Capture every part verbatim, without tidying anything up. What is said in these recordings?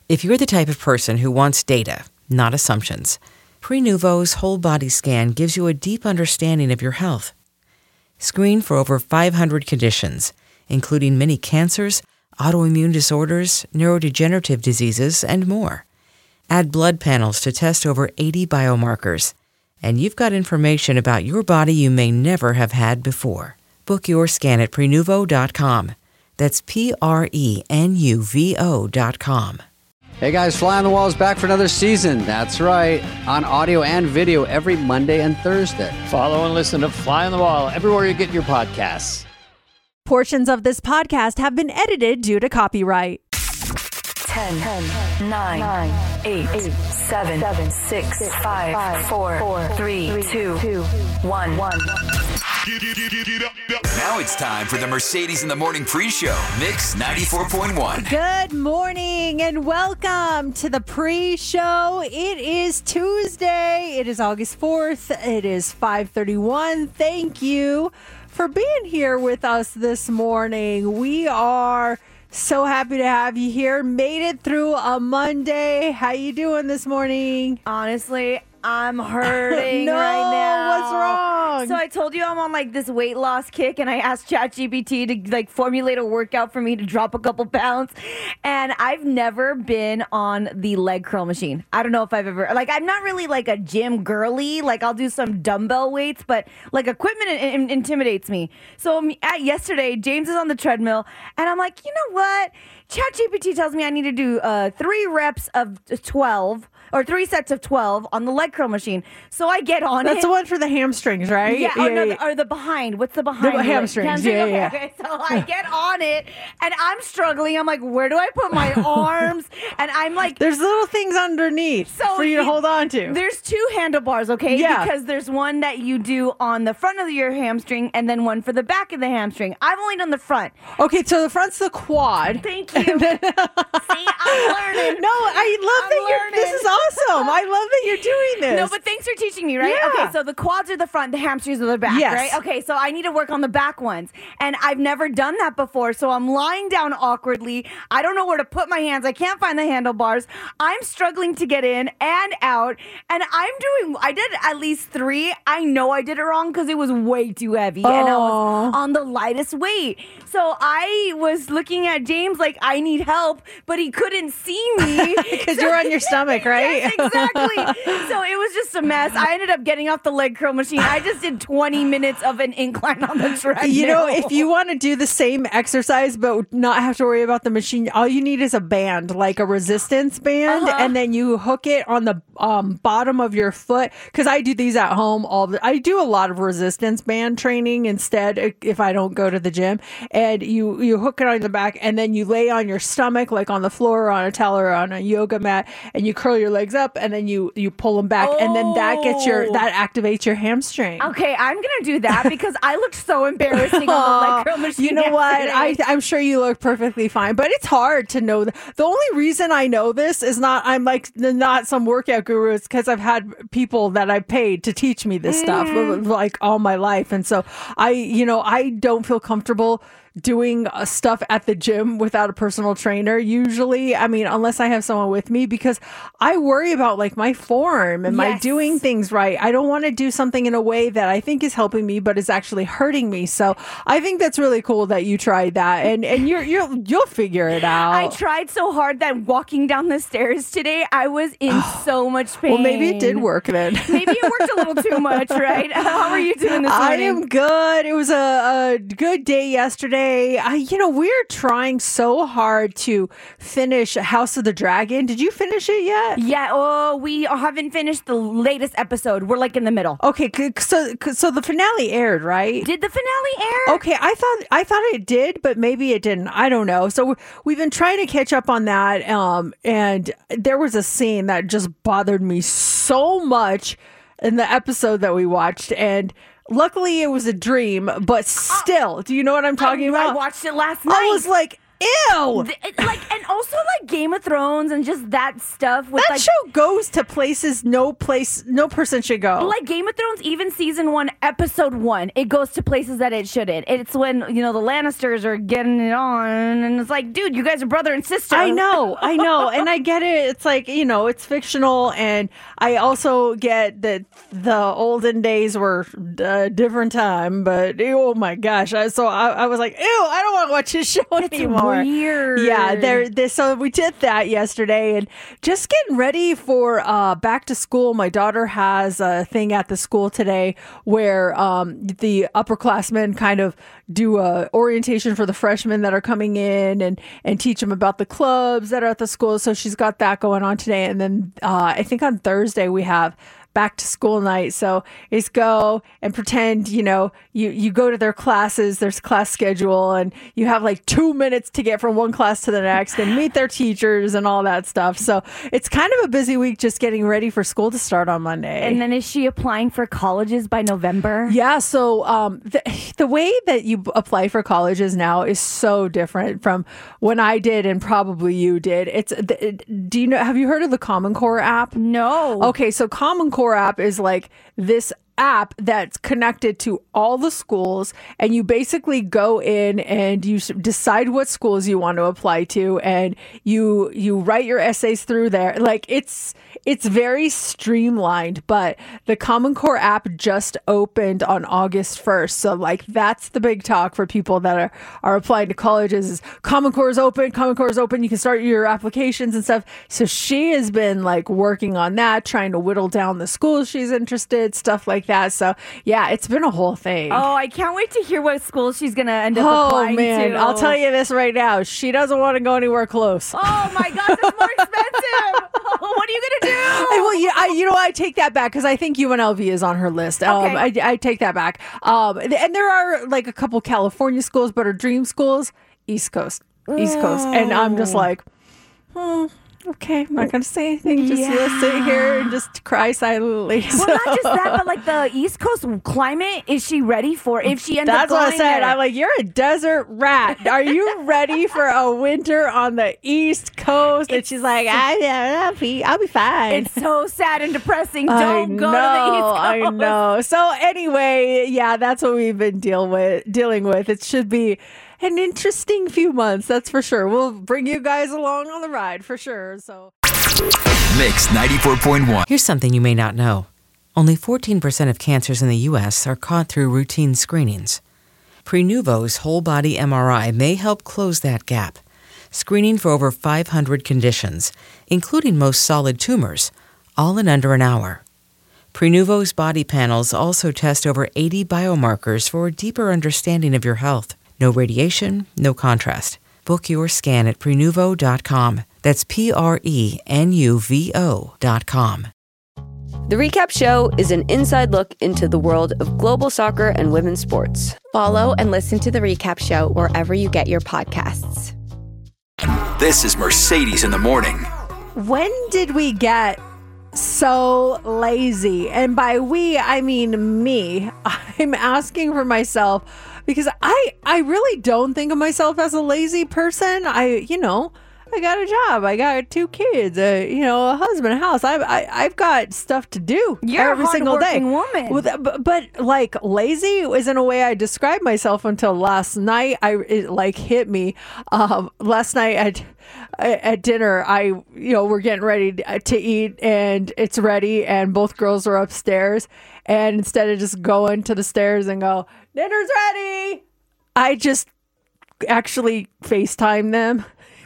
If you're the type of person who wants data, not assumptions, Prenuvo's whole body scan gives you a deep understanding of your health. Screen for over five hundred conditions, including many cancers, autoimmune disorders, neurodegenerative diseases, and more. Add blood panels to test over eighty biomarkers, and you've got information about your body you may never have had before. Book your scan at Prenuvo dot com. That's P R E N U V O dot com. Hey guys, Fly on the Wall is back for another season. That's right, on audio and video every Monday and Thursday. Follow and listen to Fly on the Wall everywhere you get your podcasts. Portions of this podcast have been edited due to copyright. ten, nine, eight, seven, six, five, four, three, two, one. Now it's time for the Mercedes in the Morning pre-show. Mix ninety-four point one. Good morning and welcome to the pre-show. It is Tuesday. It is August fourth. It is five thirty-one. Thank you for being here with us this morning. We are so happy to have you here. Made it through a Monday. How you doing this morning? Honestly, I'm hurting no, right now. What's wrong? So I told you I'm on like this weight loss kick, and I asked ChatGPT to like formulate a workout for me to drop a couple pounds. And I've never been on the leg curl machine. I don't know if I've ever like I'm not really like a gym girly. Like I'll do some dumbbell weights, but like equipment in- in- intimidates me. So um, at yesterday, James is on the treadmill, and I'm like, you know what? ChatGPT tells me I need to do uh, three reps of twelve. Or three sets of twelve on the leg curl machine. So I get on That's it. That's the one for the hamstrings, right? Yeah, yeah, or, no, yeah. The, or the behind. What's the behind? The hamstrings, Hamstring? yeah, okay, yeah. okay, so I get on it, and I'm struggling. I'm like, where do I put my arms? And I'm like... There's little things underneath so for you to it, hold on to. There's two handlebars, okay? Yeah. Because there's one that you do on the front of your hamstring, and then one for the back of the hamstring. I've only done the front. Okay, so the front's the quad. Thank you. See, I'm learning. No, I love I'm that you're... learning. This is awesome. I love that you're doing this. No, but thanks for teaching me, right? Yeah. Okay, so the quads are the front, the hamstrings are the back, yes. right? Okay, so I need to work on the back ones. And I've never done that before, so I'm lying down awkwardly. I don't know where to put my hands. I can't find the handlebars. I'm struggling to get in and out. And I'm doing, I did at least three. I know I did it wrong because it was way too heavy. Oh. And I was on the lightest weight. So I was looking at James like, I need help, but he couldn't see me. Because you're on your stomach, right? Yes, exactly. So it was just a mess. I ended up getting off the leg curl machine. I just did twenty minutes of an incline on the treadmill. You know, if you want to do the same exercise but not have to worry about the machine, all you need is a band, like a resistance band, uh-huh. and then you hook it on the um, bottom of your foot. Because I do these at home all the. I do a lot of resistance band training instead if I don't go to the gym. And you you hook it on the back, and then you lay on your stomach, like on the floor or on a towel or on a yoga mat, and you curl your legs up, and then you you pull them back, oh. and then that gets your that activates your hamstring. Okay, I'm gonna do that because I looked so embarrassing on the leg curl machine. You know yesterday. what? I, I'm sure you look perfectly fine, but it's hard to know. The, the only reason I know this is not I'm like not some workout guru. It's because I've had people that I paid to teach me this stuff Mm. like all my life, and so I, you know, I don't feel comfortable doing uh, stuff at the gym without a personal trainer usually. I mean, unless I have someone with me, because I worry about like my form. Am Yes. I doing things right? I don't want to do something in a way that I think is helping me, but is actually hurting me. So I think that's really cool that you tried that, and and you're you'll you'll figure it out. I tried so hard that walking down the stairs today, I was in so much pain. Well, maybe it did work then. Maybe it worked a little too much, right? How are you doing this morning? I am good. It was a, a good day yesterday. I, you know, we're trying so hard to finish House of the Dragon. Did you finish it yet? Yeah. Oh, we haven't finished the latest episode. We're like in the middle. Okay, so so the finale aired, right? Did the finale air? Okay, I thought I thought it did, but maybe it didn't. I don't know. So we've been trying to catch up on that, um, and there was a scene that just bothered me so much in the episode that we watched, and luckily it was a dream, but still, do you know what I'm talking I, about? I watched it last night. I was like, Ew. Th- Like, and also like Game of Thrones and just that stuff with That like. show goes to places no place, no person should go. Like Game of Thrones, even season one, episode one, it goes to places that it shouldn't. It's when, you know, the Lannisters are getting it on, and it's like, dude, you guys are brother and sister. I know, I know, and I get it. It's like, you know, it's fictional, and I also get that the olden days were a different time. But oh my gosh, I, so I, I was like, ew, I don't want to watch this show It's anymore. weird. Yeah, there. This, so we did that yesterday, and just getting ready for uh, back to school. My daughter has a thing at the school today where um, the upperclassmen kind of do a orientation for the freshmen that are coming in and and teach them about the clubs that are at the school. So she's got that going on today, and then uh, I think on Thursday we have back to school night. So it's go and pretend, you know, you, you go to their classes, there's class schedule, and you have like two minutes to get from one class to the next and meet their teachers and all that stuff. So it's kind of a busy week just getting ready for school to start on Monday. And then is she applying for colleges by November? Yeah, so um, the, the way that you apply for colleges now is so different from when I did and probably you did. It's do you know? Have you heard of the Common Core app? No. Okay, so Common Core app is like this app that's connected to all the schools, and you basically go in and you s- decide what schools you want to apply to, and you you write your essays through there. Like it's it's very streamlined, but the Common Core app just opened on August first. So like that's the big talk for people that are, are applying to colleges is Common Core is open, Common Core is open. You can start your applications and stuff. So she has been like working on that, trying to whittle down the schools she's interested, stuff like that. So yeah, it's been a whole thing. Oh, I can't wait to hear what school she's going to end up Oh applying man, to. I'll tell you this right now. She doesn't want to go anywhere close. Oh my gosh, it's more expensive. What are you going to do? I, well, yeah, I, you know, I take that back because I think U N L V is on her list. Um, Okay. I, I take that back. Um, and there are like a couple California schools, but her dream schools, East Coast, East Coast. And I'm just like, hmm, okay, I'm not going to say anything. Just Yeah. sit here and just cry silently. Well, not just that, but like the East Coast climate, is she ready for if she ends That's up what I going said. there? I'm like, you're a desert rat. Are you ready for a winter on the East Coast? And she's like, I, I'll be, I'll be fine. It's so sad and depressing. I Don't go know, to the East Coast. I know. So anyway, yeah, that's what we've been deal with, dealing with. It should be an interesting few months, that's for sure. We'll bring you guys along on the ride for sure. So Mix ninety-four point one. Here's something you may not know. Only fourteen percent of cancers in the U S are caught through routine screenings. Prenuvo's whole body M R I may help close that gap, screening for over five hundred conditions, including most solid tumors, all in under an hour. Prenuvo's body panels also test over eighty biomarkers for a deeper understanding of your health. No radiation, no contrast. Book your scan at Prenuvo dot com. That's P R E N U V O dot com. The Recap Show is an inside look into the world of global soccer and women's sports. Follow and listen to The Recap Show wherever you get your podcasts. This is Mercedes in the Morning. when did we get so lazy? And by we, I mean me. I'm asking for myself because I I really don't think of myself as a lazy person. I, you know, I got a job. I got two kids, a, you know, a husband, a house. I, I, I've got stuff to do You're every a single day. hardworking woman. With- But, but like lazy isn't a way I describe myself until last night. I it like hit me. Um, last night at at dinner, I you know we're getting ready to eat and it's ready, and both girls are upstairs. And instead of just going to the stairs and go, dinner's ready, I just actually FaceTime them.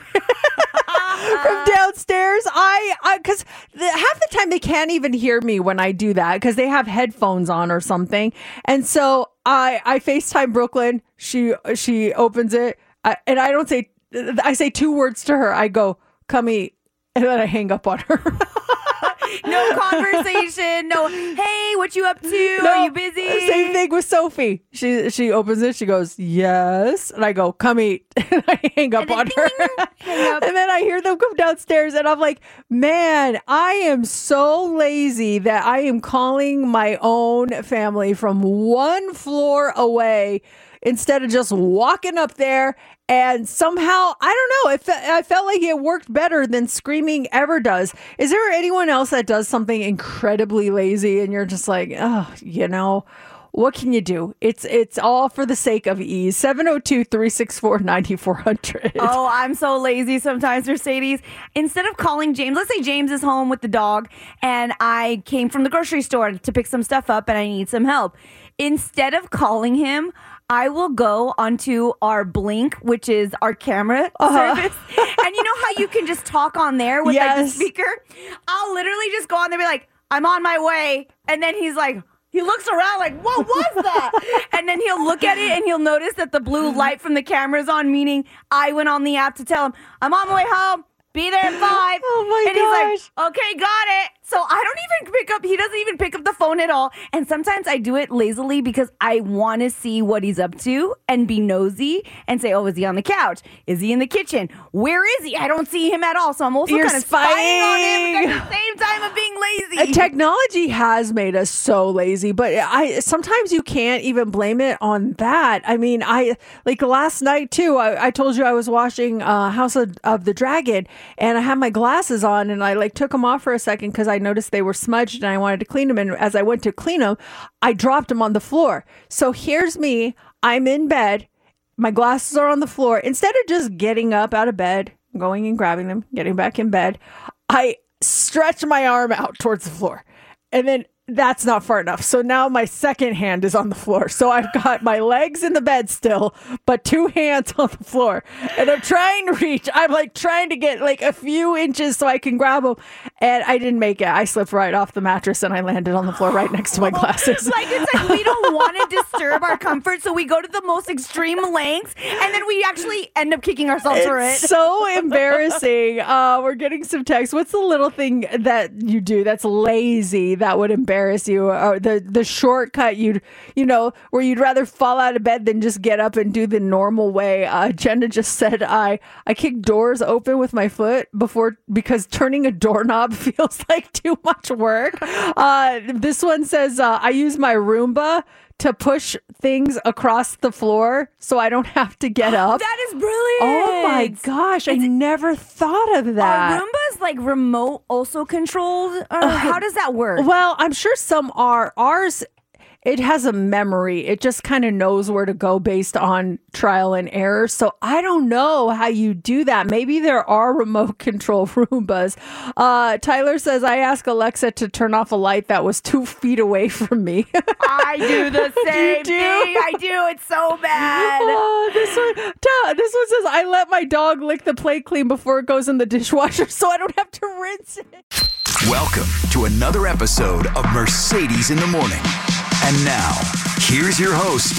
From downstairs, I, I, because half the time they can't even hear me when I do that because they have headphones on or something, and so I, I FaceTime Brooklyn. She, she opens it, I, and I don't say, I say two words to her. I go, "Come eat," and then I hang up on her. No conversation. No, hey, what you up to? No, Are you busy? Same thing with Sophie. She she opens it. She goes, "Yes," and I go, "Come eat," and I hang up And then on ding, her. ding, ding. Hang up. And then I hear them come downstairs, and I'm like, "Man, I am so lazy that I am calling my own family from one floor away." Instead of just walking up there And somehow, I don't know, it fe- I felt like it worked better than screaming ever does. Is there anyone else that does something incredibly lazy and you're just like, oh, you know, what can you do? It's it's all for the sake of ease. seven oh two, three six four, nine four hundred. Oh, I'm so lazy sometimes, Mercedes. Instead of calling James, let's say James is home with the dog and I came from the grocery store to pick some stuff up and I need some help. Instead of calling him, I will go onto our Blink, which is our camera uh-huh. service. And you know how you can just talk on there with yes. like the speaker? I'll literally just go on there and be like, I'm on my way. And then he's like, he looks around like, what was that? And then he'll look at it and he'll notice that the blue light from the camera is on, meaning I went on the app to tell him, I'm on my way home. Be there at five. Oh my and gosh. he's like, okay, got it. So I don't even pick up, he doesn't even pick up the phone at all. And sometimes I do it lazily because I want to see what he's up to and be nosy and say, oh, is he on the couch? Is he in the kitchen? Where is he? I don't see him at all. So I'm also You're kind of spying on him at the same time of being lazy. Uh, technology has made us so lazy, but I sometimes you can't even blame it on that. I mean, I like last night too, I, I told you I was watching uh, House of, of the Dragon and I had my glasses on and I like took them off for a second because I noticed they were smudged and I wanted to clean them. And as I went to clean them, I dropped them on the floor. So here's me. I'm in bed. My glasses are on the floor. Instead of just getting up out of bed, going and grabbing them, getting back in bed, I stretch my arm out towards the floor. And then that's not far enough. So now my second hand is on the floor. So I've got my legs in the bed still, but two hands on the floor. And I'm trying to reach. I'm like trying to get like a few inches so I can grab them. And I didn't make it. I slipped right off the mattress and I landed on the floor right next to my glasses. Like it's like we don't want to disturb our comfort. So we go to the most extreme lengths and then we actually end up kicking ourselves it's for it. So embarrassing. Uh, we're getting some text. What's the little thing that you do that's lazy that would embarrass you, or the the shortcut you'd you know where you'd rather fall out of bed than just get up and do the normal way? uh Jenna just said I I kick doors open with my foot before because turning a doorknob feels like too much work. Uh this one says uh, I use my Roomba to push things across the floor so I don't have to get up. That is brilliant. Oh my gosh, it's, I never thought of that. Are Roombas like remote also controlled? Or uh, how does that work? Well, I'm sure some are. Ours, it has a memory. It just kind of knows where to go based on trial and error. So I don't know how you do that. Maybe there are remote control Roombas. Uh, Tyler says, I asked Alexa to turn off a light that was two feet away from me. I do the same do? thing. I do. It's so bad. Oh, this one, this one says, I let my dog lick the plate clean before it goes in the dishwasher so I don't have to rinse it. Welcome to another episode of Mercedes in the Morning. And now, here's your host,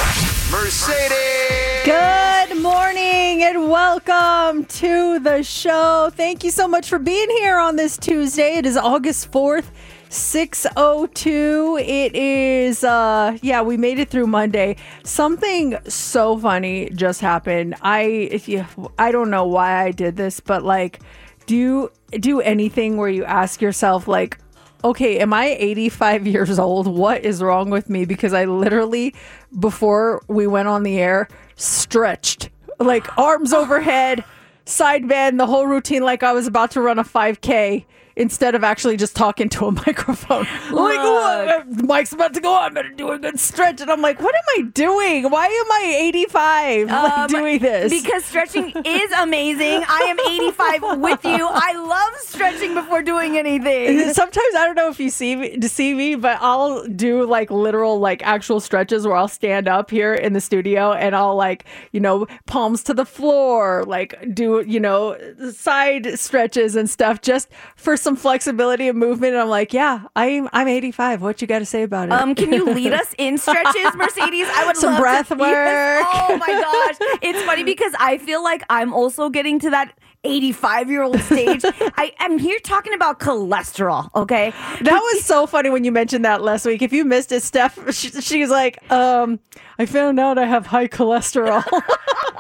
Mercedes. Good morning and welcome to the show. Thank you so much for being here on this Tuesday. It is August fourth, six oh two. It is, uh, yeah, we made it through Monday. Something so funny just happened. I, if you, I don't know why I did this, but like, do you do anything where you ask yourself, like, okay, am I eighty-five years old? What is wrong with me? Because I literally, before we went on the air, stretched, like arms overhead, side bend, the whole routine, like I was about to run a five K instead of actually just talking to a microphone. Like, oh, Mike's about to go on, I'm going to do a good stretch. And I'm like, what am I doing? Why am I eighty-five like, um, doing this? Because stretching is amazing. I am eighty-five with you. I love stretching before doing anything. Sometimes, I don't know if you see me, to see me, but I'll do like literal, like actual stretches where I'll stand up here in the studio and I'll like, you know, palms to the floor, like do, you know, side stretches and stuff just for some flexibility and movement. And I'm like, yeah, I'm I'm eighty-five. What you got to say about it? Um, can you lead us in stretches, Mercedes? I would some love breath to, work. Yes. Oh my gosh, it's funny because I feel like I'm also getting to that eighty-five year old stage. I am here talking about cholesterol. Okay, that was so funny when you mentioned that last week. If you missed it, Steph, she, she's like, um, I found out I have high cholesterol.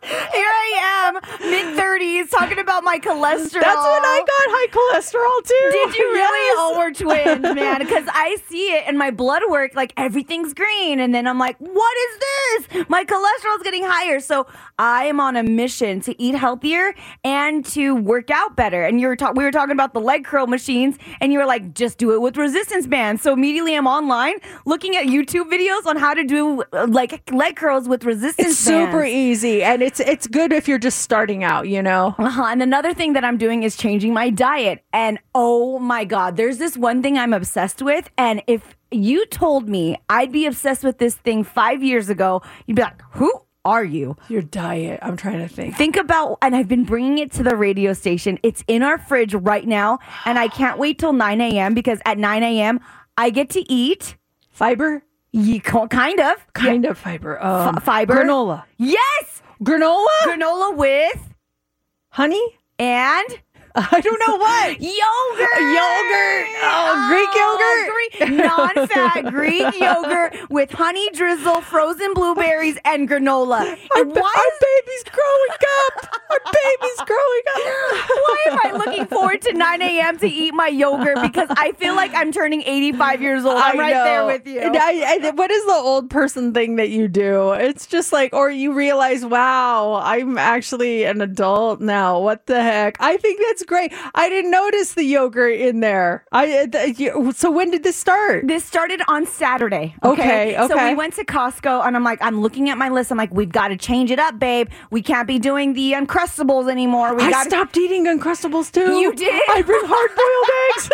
I am, mid thirties, talking about my cholesterol. That's when I got high cholesterol too. Did you really? Yes. Oh, we're twins, man. Because I see it in my blood work, like everything's green. And then I'm like, what is this? My cholesterol's getting higher. So I am on a mission to eat healthier and to work out better. And you were ta- we were talking about the leg curl machines, and you were like, just do it with resistance bands. So immediately I'm online looking at YouTube videos on how to do uh, like leg curls with resistance It's bands. super easy, and it's it's good if you're just starting out, you know. Uh-huh. And another thing that I'm doing is changing my diet. And oh my God, there's this one thing I'm obsessed with. And if you told me I'd be obsessed with this thing five years ago, you'd be like, who are you? Your diet. I'm trying to think. Think about, and I've been bringing it to the radio station. It's in our fridge right now. And I can't wait till nine a.m. because at nine a.m. I get to eat Fiber? Ye- kind of. Kind of fiber. Um, F- fiber. Granola. Yes! Granola? Granola with Honey? and I don't know what. yogurt. Yogurt. Oh, Greek yogurt. Greek, non-fat Greek yogurt with honey drizzle, frozen blueberries, and granola. Our, And ba- why our is baby's growing up. Our baby's growing up. why am I looking forward to nine a.m. to eat my yogurt? Because I feel like I'm turning eighty-five years old. I'm I right know. there with you. And I, I, what is the old person thing that you do? It's just like, or you realize, wow, I'm actually an adult now. What the heck? I think that's great. I didn't notice the yogurt in there. I the, you, so when did this start? This started on Saturday. Okay, So okay. we went to Costco, and I'm like, I'm looking at my list. I'm like, we've got to change it up, babe. We can't be doing the Uncrustables anymore. We I got stopped eating Uncrustables too. You did? I bring hard boiled eggs.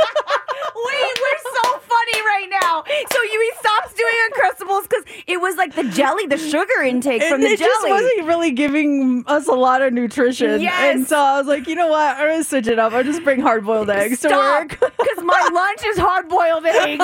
Wait, we're so funny right now. So you we stopped doing Uncrustables because it was like the jelly, the sugar intake from And the it jelly. just wasn't really giving us a lot of nutrition. Yes. And so I was like, you know what? I'm going to switch it up. I'll just bring hard boiled eggs to Stop, work. because my lunch is hard-boiled eggs.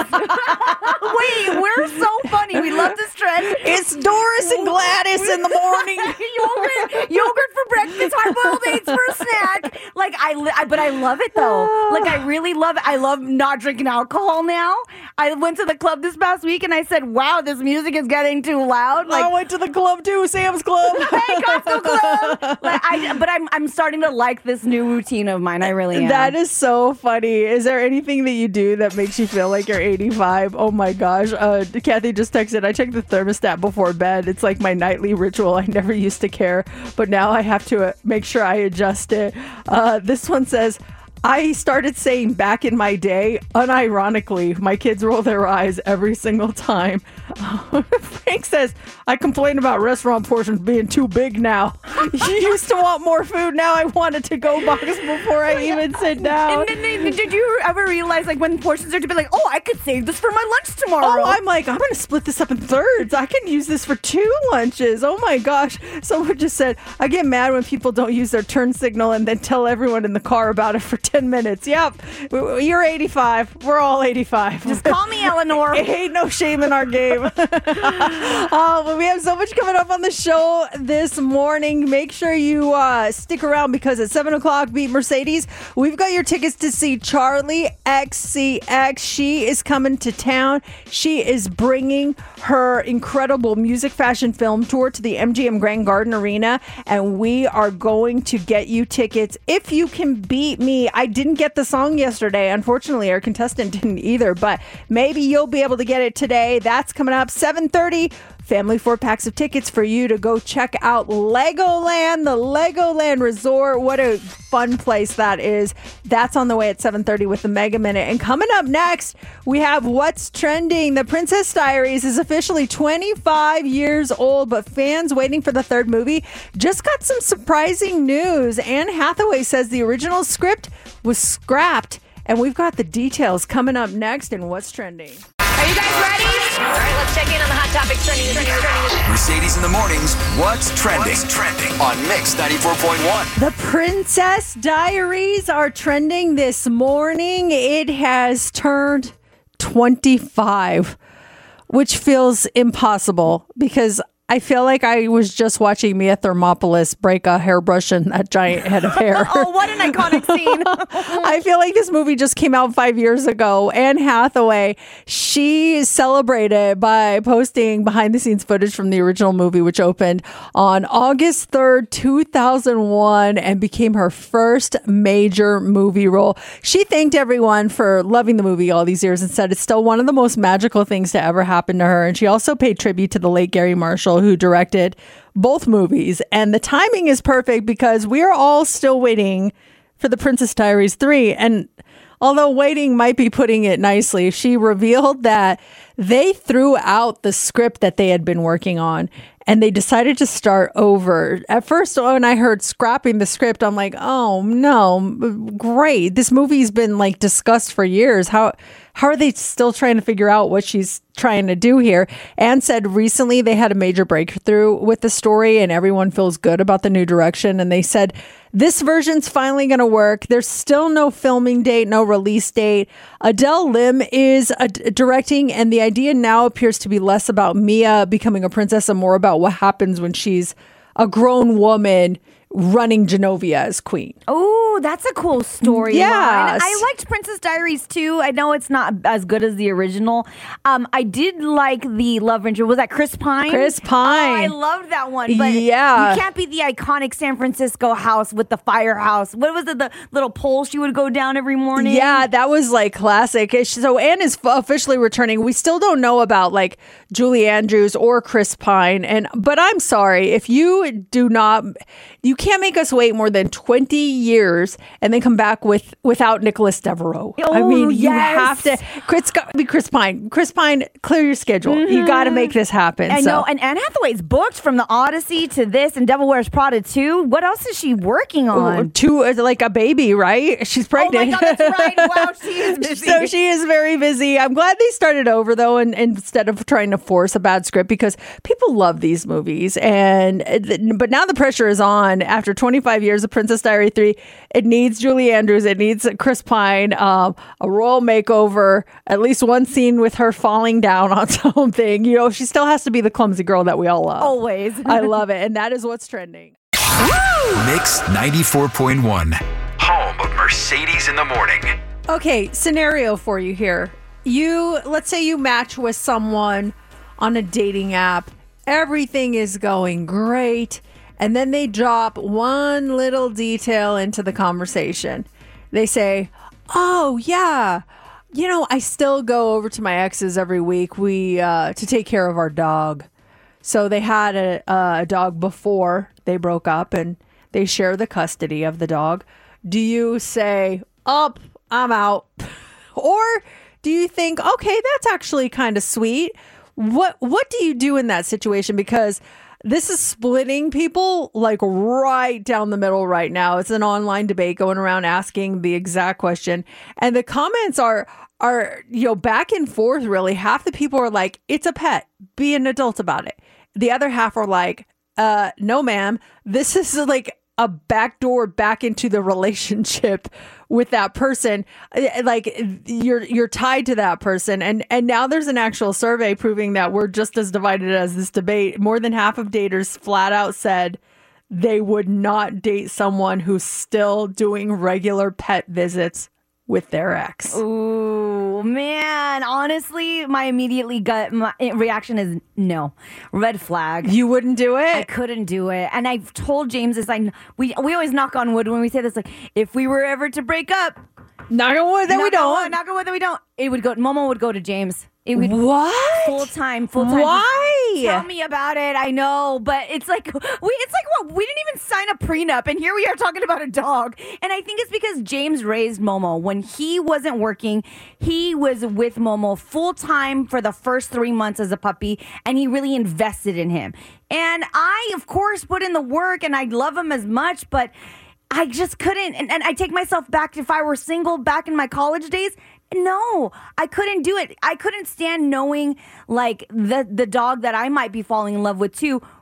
Wait, we're so funny. We love this trend. It's Doris and Gladys in the morning. yogurt, yogurt for breakfast, hard-boiled eggs for a snack. Like I, li- I, but I love it though. Like I really love it. I love not drinking alcohol now. I went to the club this past week and I said, "Wow, this music is getting too loud." Like I went to the club too, Sam's Club. hey, Costco Club. Like, I, but I'm, I'm starting to like this new routine of mine. I really am. That is so funny. Is there anything that you do that makes you feel like you're eighty-five? Oh my gosh. Uh, Kathy just texted, I check the thermostat before bed. It's like my nightly ritual. I never used to care, but now I have to uh, make sure I adjust it. Uh, this one says, I started saying back in my day, unironically, my kids roll their eyes every single time. Frank says, I complain about restaurant portions being too big now. You used to want more food. Now I want it to go box before I even sit down. And then, then, did you ever realize, like, when portions are to be like, oh, I could save this for my lunch tomorrow? Oh, I'm like, I'm going to split this up in thirds. I can use this for two lunches. Oh my gosh. Someone just said, I get mad when people don't use their turn signal and then tell everyone in the car about it for ten minutes. Yep. You're eighty-five. We're all eighty-five. Just call me Eleanor. Ain't no shame in our game. Oh, well, we have so much coming up on the show this morning. Make sure you uh, stick around because at seven o'clock, Beat Mercedes, we've got your tickets to see Charlie X C X. She is coming to town. She is bringing her incredible music fashion film tour to the M G M Grand Garden Arena, and we are going to get you tickets if you can beat me. I didn't get the song yesterday. Unfortunately, our contestant didn't either, but maybe you'll be able to get it today. That's coming up seven thirty. Family four packs of tickets for you to go check out Legoland, the Legoland Resort. What a fun place that is. That's on the way at seven thirty with the Mega Minute. And coming up next, we have What's Trending. The Princess Diaries is officially twenty-five years old, but fans waiting for the third movie just got some surprising news. Anne Hathaway says the original script was scrapped, and we've got the details coming up next in What's Trending. Are you guys ready? All right, let's check in on the hot topics trending, trending, trending. Mercedes in the mornings. What's trending? What's trending on Mix ninety-four point one. The Princess Diaries are trending this morning. It has turned twenty-five, which feels impossible because I feel like I was just watching Mia Thermopolis break a hairbrush and that giant head of hair. Oh, what an iconic scene. I feel like this movie just came out five years ago. Anne Hathaway, she celebrated by posting behind the scenes footage from the original movie, which opened on August third, two thousand one, and became her first major movie role. She thanked everyone for loving the movie all these years and said it's still one of the most magical things to ever happen to her. And she also paid tribute to the late Gary Marshall, who directed both movies. And the timing is perfect because we're all still waiting for The Princess Diaries three. And although waiting might be putting it nicely, she revealed that they threw out the script that they had been working on and they decided to start over. At first, when I heard scrapping the script, I'm like, oh no, great. This movie's been like discussed for years. How how are they still trying to figure out what she's trying to do here? Anne said recently they had a major breakthrough with the story and everyone feels good about the new direction. And they said, this version's finally going to work. There's still no filming date, no release date. Adele Lim is uh, directing, and the idea now appears to be less about Mia becoming a princess and more about what happens when she's a grown woman running Genovia as queen. Oh, that's a cool story. Yes. I liked Princess Diaries too. I know it's not as good as the original. Um, I did like the love interest. Was that Chris Pine? Chris Pine. Oh, I loved that one. But yeah. You can't be the iconic San Francisco house with the firehouse. What was it? The little pole she would go down every morning? Yeah, that was like classic. So Anne is officially returning. We still don't know about like Julie Andrews or Chris Pine. And but I'm sorry, if you do not, you can't make us wait more than twenty years and then come back with without Nicholas Devereaux. Oh, I mean, you yes. have to. Chris, got to be Chris Pine. Chris Pine, clear your schedule. Mm-hmm. You got to make this happen. I so. know. And Anne Hathaway's booked from the Odyssey to this and Devil Wears Prada too. What else is she working on? Two, like a baby, right? She's pregnant. Oh my God, that's right. Wow, she is busy. So she is very busy. I'm glad they started over though, and, and instead of trying to force a bad script, because people love these movies. And but now the pressure is on after twenty-five years of Princess Diary three. It needs Julie Andrews. It needs Chris Pine. Um, a royal makeover. At least one scene with her falling down on something. You know, she still has to be the clumsy girl that we all love. Always. I love it, and that is what's trending. Mix ninety-four point one, home of Mercedes in the morning. Okay, scenario for you here. You, let's say you match with someone on a dating app. Everything is going great. And then they drop one little detail into the conversation. They say, oh, yeah, you know, I still go over to my ex's every week we uh, to take care of our dog. So they had a, a dog before they broke up and they share the custody of the dog. Do you say, up, I'm out? Or do you think, okay, that's actually kind of sweet? What what do you do in that situation? Because this is splitting people like right down the middle right now. It's an online debate going around asking the exact question. And the comments are, are you know, back and forth really. Half the people are like, it's a pet. Be an adult about it. The other half are like, uh, no, ma'am. This is like a backdoor back into the relationship with that person. Like you're you're tied to that person. And and now there's an actual survey proving that we're just as divided as this debate. More than half of daters flat out said they would not date someone who's still doing regular pet visits with their ex. Ooh, man. Honestly, my immediately gut my reaction is no. Red flag. You wouldn't do it? I couldn't do it. And I've told James this. I we we always knock on wood when we say this. Like, if we were ever to break up, knock on wood that we don't. Knock on wood that we don't. It would go. Momo would go to James. It would what? Full time, full time. Why? Tell me about it. I know, but it's like we. It's like what we didn't even sign a prenup, and here we are talking about a dog. And I think it's because James raised Momo when he wasn't working. He was with Momo full time for the first three months as a puppy, and he really invested in him. And I, of course, put in the work, and I love him as much, but I just couldn't. And, and I take myself back. If I were single back in my college days. No, I couldn't do it. I couldn't stand knowing like the the dog that I might be falling in love with too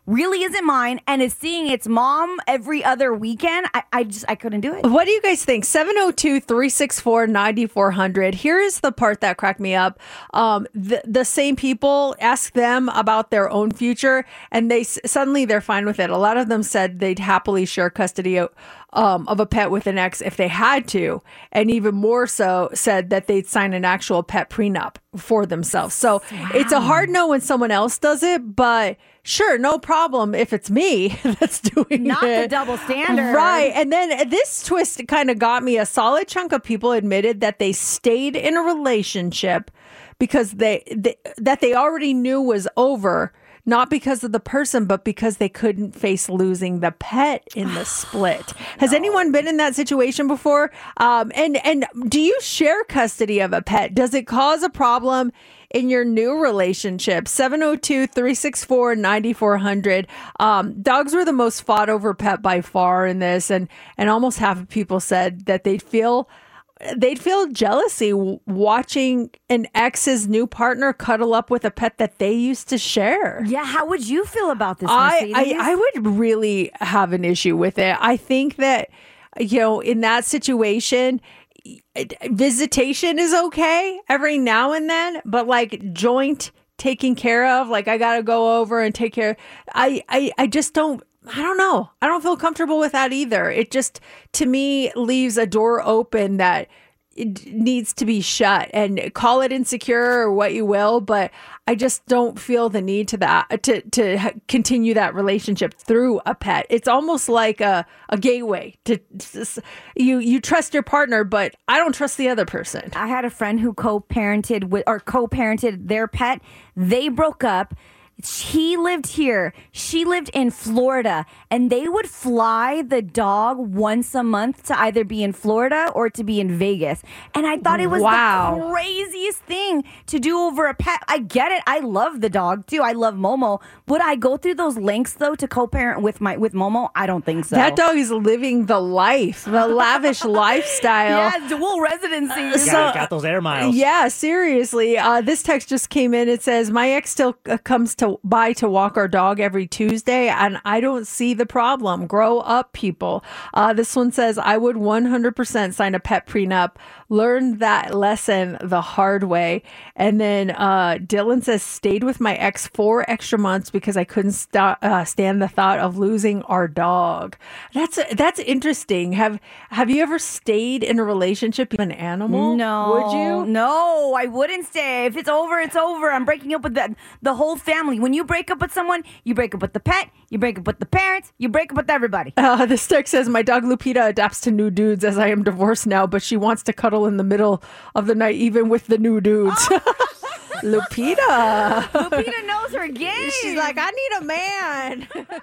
really isn't mine and is seeing its mom every other weekend, I, I just I couldn't do it. What do you guys think? seven oh two, three six four, nine four hundred. Here is the part that cracked me up. Um, the, the same people, ask them about their own future, and they suddenly they're fine with it. A lot of them said they'd happily share custody of, um, of a pet with an ex if they had to, and even more so said that they'd sign an actual pet prenup for themselves. So wow. It's a hard no when someone else does it, but sure, no problem if it's me that's doing Not it. the double standard. Right. And then this twist kind of got me. A solid chunk of people admitted that they stayed in a relationship because they, they that they already knew was over, not because of the person, but because they couldn't face losing the pet in the split. Has no. anyone been in that situation before? Um, and, and do you share custody of a pet? Does it cause a problem in your new relationship? seven oh two, three six four, nine four hundred. Um, dogs were the most fought over pet by far in this. And, and almost half of people said that they'd feel They'd feel jealousy watching an ex's new partner cuddle up with a pet that they used to share. Yeah, how would you feel about this, I, I, I would really have an issue with it. I think that, you know, in that situation, visitation is okay every now and then, but like joint taking care of, like I got to go over and take care. I, I, I just don't. I don't know. I don't feel comfortable with that either. It just, to me, leaves a door open that it needs to be shut, and call it insecure or what you will. But I just don't feel the need to that to to continue that relationship through a pet. It's almost like a, a gateway to you. You trust your partner, but I don't trust the other person. I had a friend who co-parented with or co-parented their pet. They broke up. He lived here. She lived in Florida, and they would fly the dog once a month to either be in Florida or to be in Vegas. And I thought it was wow. the craziest thing to do over a pet. I get it. I love the dog too. I love Momo. Would I go through those lengths though to co-parent with my with Momo? I don't think so. That dog is living the life, the lavish lifestyle. Yeah, dual residency. So, got, got those air miles. Yeah, seriously. Uh, this text just came in. It says, my ex still uh, comes to by to walk our dog every Tuesday, and I don't see the problem. Grow up, people. Uh, this one says, I would one hundred percent sign a pet prenup. Learned that lesson the hard way. And then uh, Dylan says, stayed with my ex four extra months because I couldn't st- uh, stand the thought of losing our dog. That's that's interesting. Have Have you ever stayed in a relationship with an animal? No. Would you? No, I wouldn't stay. If it's over, it's over. I'm breaking up with the, the whole family. When you break up with someone, you break up with the pet, you break up with the parents, you break up with everybody. Uh, this text says, my dog Lupita adapts to new dudes as I am divorced now, but she wants to cuddle in the middle of the night, even with the new dudes. Oh. Lupita. Lupita knows her game. She's like, I need a man.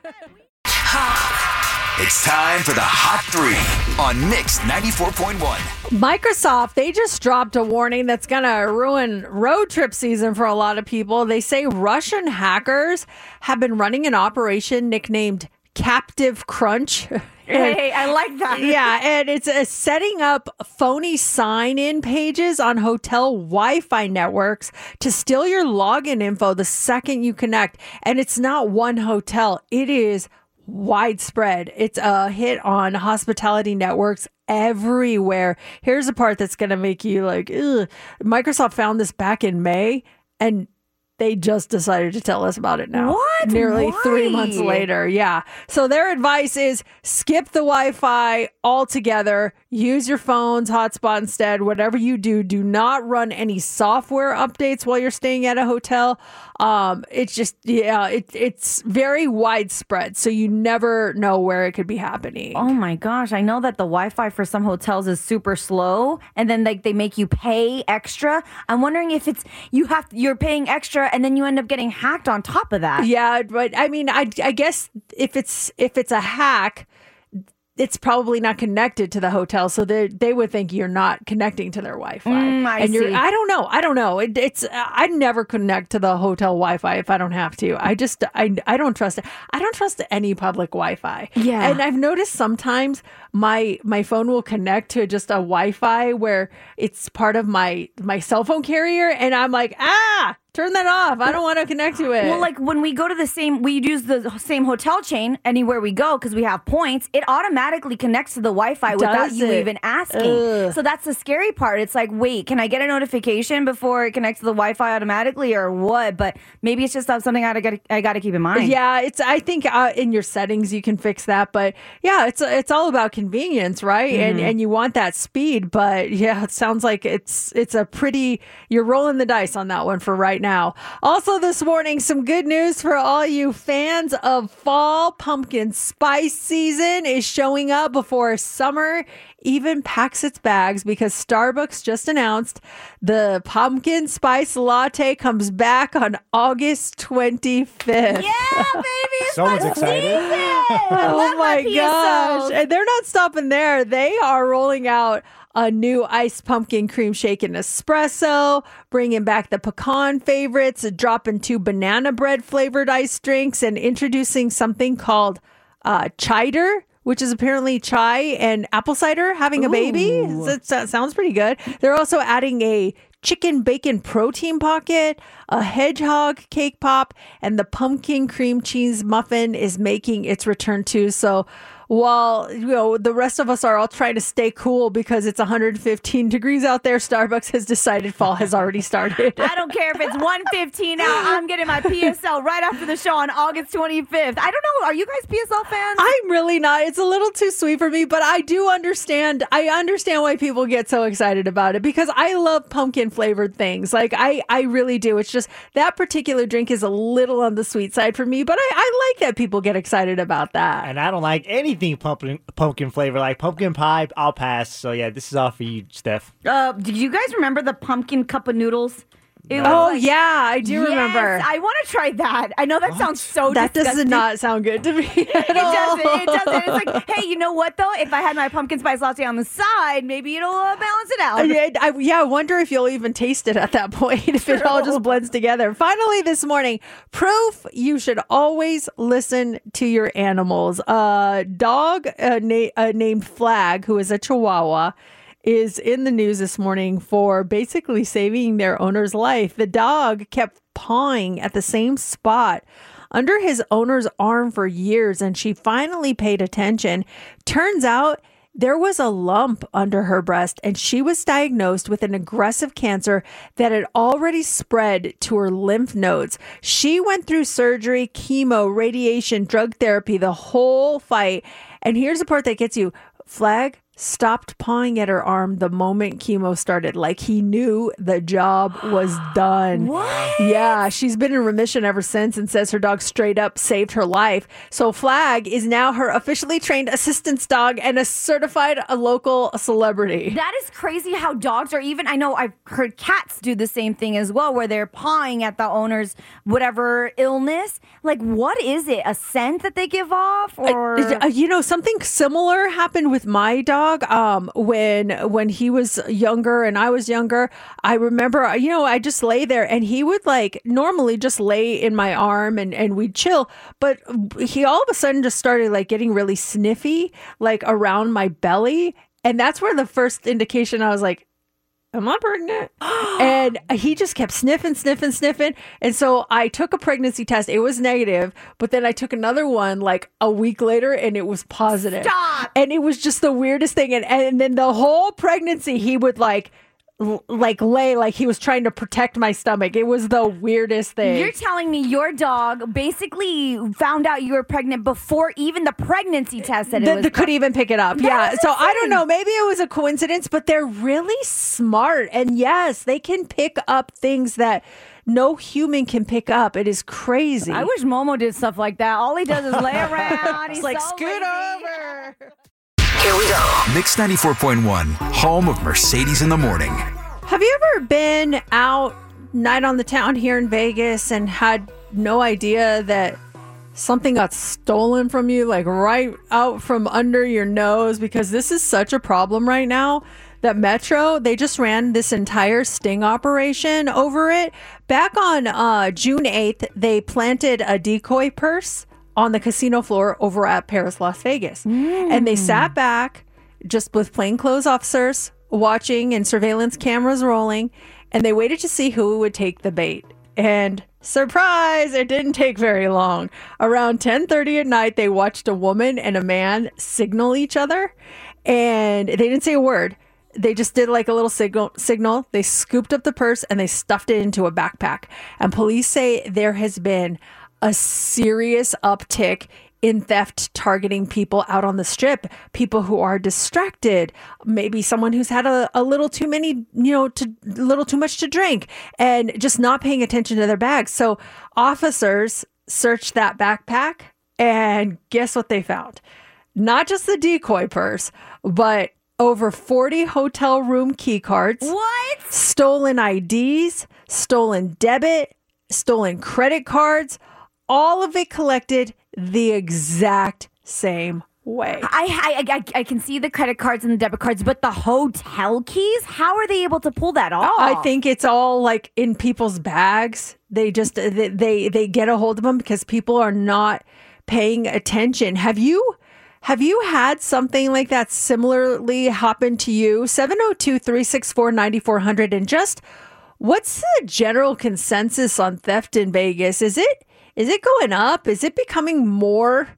It's time for the Hot Three on Mix ninety-four point one. Microsoft, they just dropped a warning that's going to ruin road trip season for a lot of people. They say Russian hackers have been running an operation nicknamed Captive Crunch. Hey, I like that. Yeah, and it's uh, setting up phony sign-in pages on hotel Wi-Fi networks to steal your login info the second you connect. And it's not one hotel. It is widespread. It's a hit on hospitality networks everywhere. Here's the part that's going to make you like, ugh. Microsoft found this back in May, and they just decided to tell us about it now. What? Nearly Why? three months later. Yeah. So their advice is skip the Wi-Fi altogether. Use your phone's hotspot instead. Whatever you do, do not run any software updates while you're staying at a hotel. Um, it's just, yeah, it, it's very widespread. So you never know where it could be happening. Oh my gosh. I know that the Wi-Fi for some hotels is super slow, and then like they make you pay extra. I'm wondering if it's, you have, you're paying extra and then you end up getting hacked on top of that. Yeah. But I mean, I, I guess if it's, if it's a hack, it's probably not connected to the hotel, so they they would think you're not connecting to their Wi-Fi. Mm, I and you're, see. I don't know. I don't know. It, it's I never connect to the hotel Wi-Fi if I don't have to. I just I I don't trust it. I don't trust any public Wi-Fi. Yeah. And I've noticed sometimes my my phone will connect to just a Wi-Fi where it's part of my my cell phone carrier, and I'm like, ah, Turn that off. I don't want to connect to it. Well, like when we go to the same, we use the same hotel chain anywhere we go because we have points. It automatically connects to the Wi-Fi without Does you it? even asking. Ugh. So that's the scary part. It's like, wait, can I get a notification before it connects to the Wi-Fi automatically, or what? But maybe it's just something I got I got to keep in mind. Yeah, it's. I think uh, in your settings you can fix that, but yeah, it's it's all about convenience, right? Mm-hmm. And and you want that speed, but yeah, it sounds like it's it's a pretty. You're rolling the dice on that one for right now. Also, this morning, some good news for all you fans of fall. Pumpkin spice season is showing up before summer even packs its bags, because Starbucks just announced the pumpkin spice latte comes back on August twenty-fifth. Yeah, baby. It's Someone's my excited. season. I Oh love my P S gosh. Os. And they're not stopping there. They are rolling out a new iced pumpkin cream shake and espresso, bringing back the pecan favorites, dropping two banana bread flavored iced drinks, and introducing something called uh, cider, which is apparently chai and apple cider having a baby. That, that sounds pretty good. They're also adding a chicken bacon protein pocket, a hedgehog cake pop, and the pumpkin cream cheese muffin is making its return too. So while, you know, the rest of us are all trying to stay cool because it's one hundred fifteen degrees out there, Starbucks has decided fall has already started. I don't care if it's one fifteen out. I'm getting my P S L right after the show on August twenty-fifth. I don't know. Are you guys P S L fans? I'm really not. It's a little too sweet for me, but I do understand. I understand why people get so excited about it, because I love pumpkin flavored things. Like I, I really do. It's just that particular drink is a little on the sweet side for me, but I, I like that people get excited about that. And I don't like anything pumpkin pumpkin flavor. Like pumpkin pie, I'll pass. So yeah, this is all for you, Steph. Uh, do you guys remember the pumpkin cup of noodles? It was Oh like- yeah, I do Yes, remember. I want to try that. I know that sounds so that does disgusting. not sound good to me at It all. doesn't. It doesn't. It's like, hey, you know what though? If I had my pumpkin spice latte on the side, maybe it'll uh, balance it out. Yeah, I, yeah, I wonder if you'll even taste it at that point, if it all just blends together. Finally, this morning, proof you should always listen to your animals. A uh, dog uh, na- uh, named Flag, who is a Chihuahua, is in the news this morning for basically saving their owner's life. The dog kept pawing at the same spot under his owner's arm for years, and she finally paid attention. Turns out there was a lump under her breast, and she was diagnosed with an aggressive cancer that had already spread to her lymph nodes. She went through surgery, chemo, radiation, drug therapy, the whole fight. And here's the part that gets you. Flag stopped pawing at her arm the moment chemo started. Like he knew the job was done. What? Yeah, she's been in remission ever since and says her dog straight up saved her life. So Flag is now her officially trained assistance dog and a certified a local celebrity. That is crazy how dogs are even, I know I've heard cats do the same thing as well, where they're pawing at the owner's whatever illness. Like, what is it? A scent that they give off? Or Uh, you know, something similar happened with my dog um, when when he was younger and I was younger. I remember, you know, I just lay there and he would like normally just lay in my arm and, and we'd chill. But he all of a sudden just started like getting really sniffy, like around my belly. And that's where the first indication I was like, am I pregnant? And he just kept sniffing, sniffing, sniffing. And so I took a pregnancy test. It was negative, but then I took another one like a week later and it was positive. Stop. And it was just the weirdest thing. And, and then the whole pregnancy, he would like, l- like lay like he was trying to protect my stomach. It was the weirdest thing. You're telling me your dog basically found out you were pregnant before even the pregnancy test said it That was that could even pick it up. That Yeah. is So I don't insane. know. Maybe it was a coincidence, but they're really smart. And yes, they can pick up things that no human can pick up. It is crazy. I wish Momo did stuff like that. All he does is lay around. He's It's like, so scoot lazy. over. Here we go. Mix ninety-four point one, home of Mercedes in the morning. Have you ever been out night on the town here in Vegas and had no idea that something got stolen from you, like right out from under your nose? Because this is such a problem right now that Metro, they just ran this entire sting operation over it. Back on uh, June eighth, they planted a decoy purse on the casino floor over at Paris, Las Vegas. And they sat back just with plainclothes officers watching and surveillance cameras rolling, and they waited to see who would take the bait. And surprise, it didn't take very long. Around ten thirty at night, they watched a woman and a man signal each other, and they didn't say a word. They just did like a little signal. Signal. They scooped up the purse and they stuffed it into a backpack. And police say there has been a serious uptick in theft targeting people out on the strip, people who are distracted, maybe someone who's had a, a little too many, you know, to a little too much to drink and just not paying attention to their bags. So officers searched that backpack and guess what they found? Not just the decoy purse, but over forty hotel room key cards. What? Stolen I Ds, stolen debit, stolen credit cards, all of it collected the exact same way. I, I I I can see the credit cards and the debit cards, but the hotel keys, how are they able to pull that off? I think it's all like in people's bags. They just they they, they get a hold of them because people are not paying attention. Have you have you had something like that similarly happen to you? seven oh two, three six four, nine four hundred. And just what's the general consensus on theft in Vegas? Is it Is it going up? Is it becoming more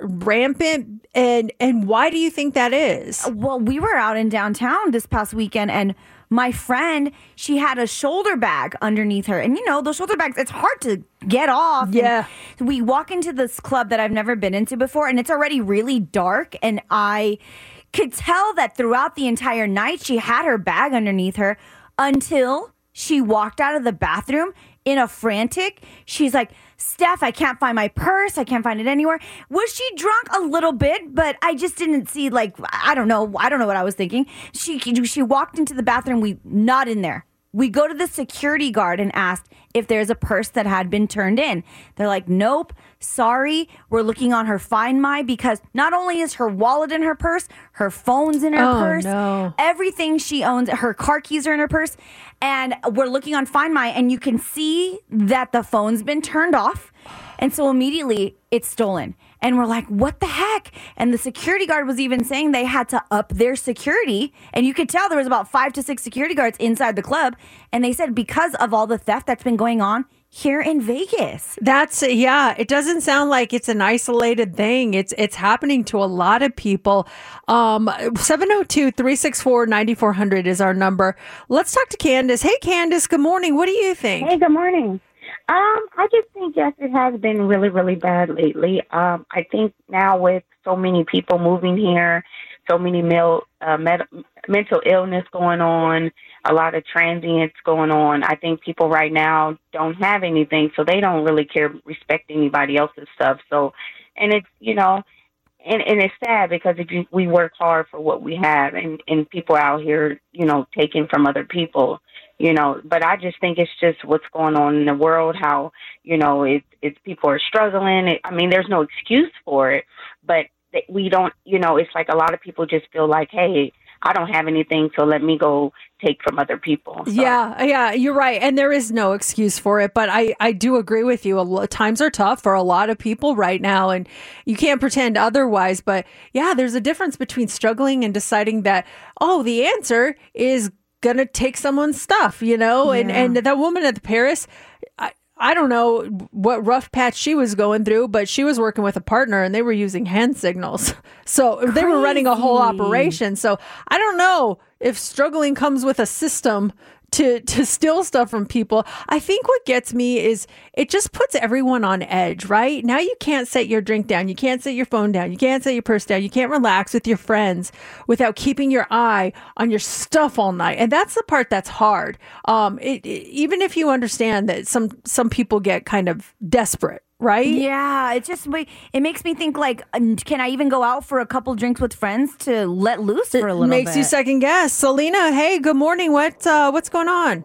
rampant? And and why do you think that is? Well, we were out in downtown this past weekend, and my friend, she had a shoulder bag underneath her. And, you know, those shoulder bags, it's hard to get off. Yeah. And we walk into this club that I've never been into before, and it's already really dark. And I could tell that throughout the entire night, she had her bag underneath her until she walked out of the bathroom in a frantic. She's like, Steph, I can't find my purse. I can't find it anywhere. Was she drunk? A little bit, but I just didn't see, like, I don't know. I don't know what I was thinking. She she walked into the bathroom. We not in there. We go to the security guard and asked if there's a purse that had been turned in. They're like, nope, sorry. We're looking on her Find My because not only is her wallet in her purse, her phone's in her Oh, purse. no. Everything she owns, her car keys are in her purse. And we're looking on Find My, and you can see that the phone's been turned off. And so immediately it's stolen. And we're like, what the heck? And the security guard was even saying they had to up their security. And you could tell there was about five to six security guards inside the club. And they said because of all the theft that's been going on here in Vegas. That's, yeah, it doesn't sound like it's an isolated thing. It's it's happening to a lot of people. Um, seven oh two, three six four, nine four hundred is our number. Let's talk to Candace. Hey, Candace, good morning. What do you think? Hey, good morning. Um, I just think, yes, it has been really, really bad lately. Um, I think now with so many people moving here, so many mil, uh, med- mental illness going on, a lot of transients going on, I think people right now don't have anything, so they don't really care, respect anybody else's stuff. So, and it's, you know, and, and it's sad because if you, we work hard for what we have, and, and people out here, you know, taking from other people. You know, but I just think it's just what's going on in the world, how, you know, it, it's people are struggling. It, I mean, there's no excuse for it, but we don't, you know, it's like a lot of people just feel like, hey, I don't have anything, so let me go take from other people. So. Yeah, yeah, you're right. And there is no excuse for it. But I, I do agree with you. A lot, times are tough for a lot of people right now, and you can't pretend otherwise. But yeah, there's a difference between struggling and deciding that, oh, the answer is gonna take someone's stuff, you know, Yeah. and and that woman at the Paris, I, I don't know what rough patch she was going through, but she was working with a partner and they were using hand signals, so they were running a whole Crazy. operation. So I don't know if struggling comes with a system to to steal stuff from people. I think what gets me is it just puts everyone on edge, right? Now you can't set your drink down, you can't set your phone down, you can't set your purse down, you can't relax with your friends without keeping your eye on your stuff all night. And that's the part that's hard. Um, it, it, even if you understand that some some people get kind of desperate, right? Yeah, it just it makes me think like, can I even go out for a couple drinks with friends to let loose for a little Makes bit? you second guess. Selena, hey, good morning. What uh, what's going on?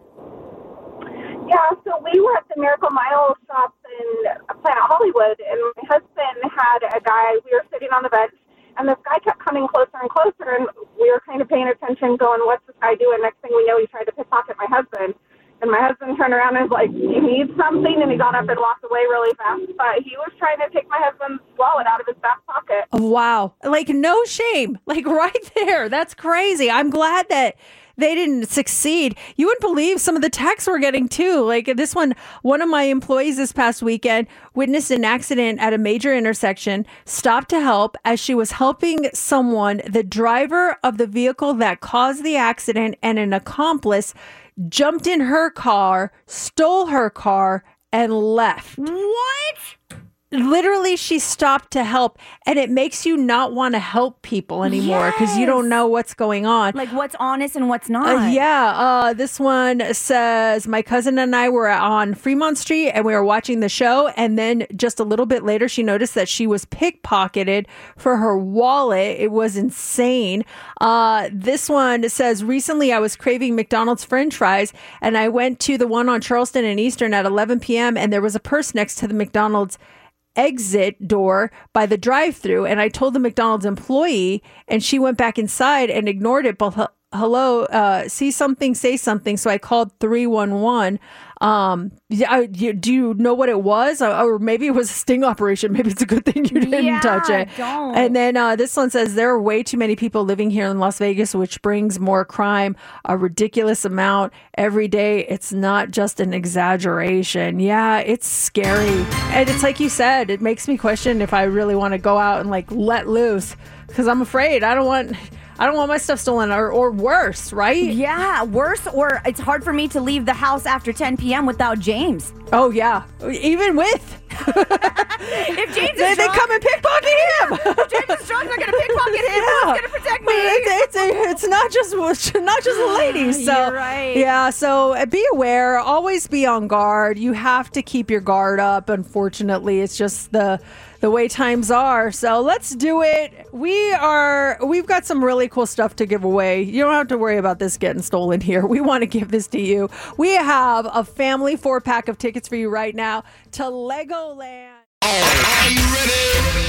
Yeah, so we were at the Miracle Mile shops in Planet Hollywood, and my husband had a guy, we were sitting on the bench, and this guy kept coming closer and closer, and we were kind of paying attention, going, what's this guy doing? Next thing we know, he tried to pickpocket my husband. And my husband turned around and was like, do you need something? And he got up and walked away really fast. But he was trying to take my husband's wallet out of his back pocket. Wow. Like, no shame. Like, right there. That's crazy. I'm glad that they didn't succeed. You wouldn't believe some of the texts we're getting too. Like this one, one of my employees this past weekend witnessed an accident at a major intersection, stopped to help. As she was helping someone, the driver of the vehicle that caused the accident and an accomplice jumped in her car, stole her car, and left. What? Literally, she stopped to help, and it makes you not want to help people anymore because Yes. you don't know what's going on. Like what's honest and what's not. Uh, yeah, uh, this one says, my cousin and I were on Fremont Street and we were watching the show. And then just a little bit later, she noticed that she was pickpocketed for her wallet. It was insane. Uh, this one says, recently I was craving McDonald's French fries and I went to the one on Charleston and Eastern at eleven p.m. and there was a purse next to the McDonald's exit door by the drive-thru, and I told the McDonald's employee, and she went back inside and ignored it. But hello, uh, see something, say something. So I called three one one. Um, yeah, you, do you know what it was? Or, or maybe it was a sting operation. Maybe it's a good thing you didn't Yeah, touch it. don't. And then uh, this one says there are way too many people living here in Las Vegas, which brings more crime, a ridiculous amount every day. It's not just an exaggeration. Yeah, it's scary. And it's like you said, it makes me question if I really want to go out and like let loose because I'm afraid. I don't want... I don't want my stuff stolen or, or worse, right? Yeah, worse, or it's hard for me to leave the house after ten p.m. without James. Oh, yeah. Even with. If James is they, they drunk, come and pickpocket him. if James is drunk, they're going to pickpocket him. Yeah. Who's going to protect me? But It's, it's, it's not just not just the ladies. So, You're right. Yeah, so be aware. Always be on guard. You have to keep your guard up. Unfortunately, it's just the the way times are. So let's do it. We are. We've got some really cool stuff to give away. You don't have to worry about this getting stolen here. We want to give this to you. We have a family four pack of tickets for you right now to Legoland. Are you ready?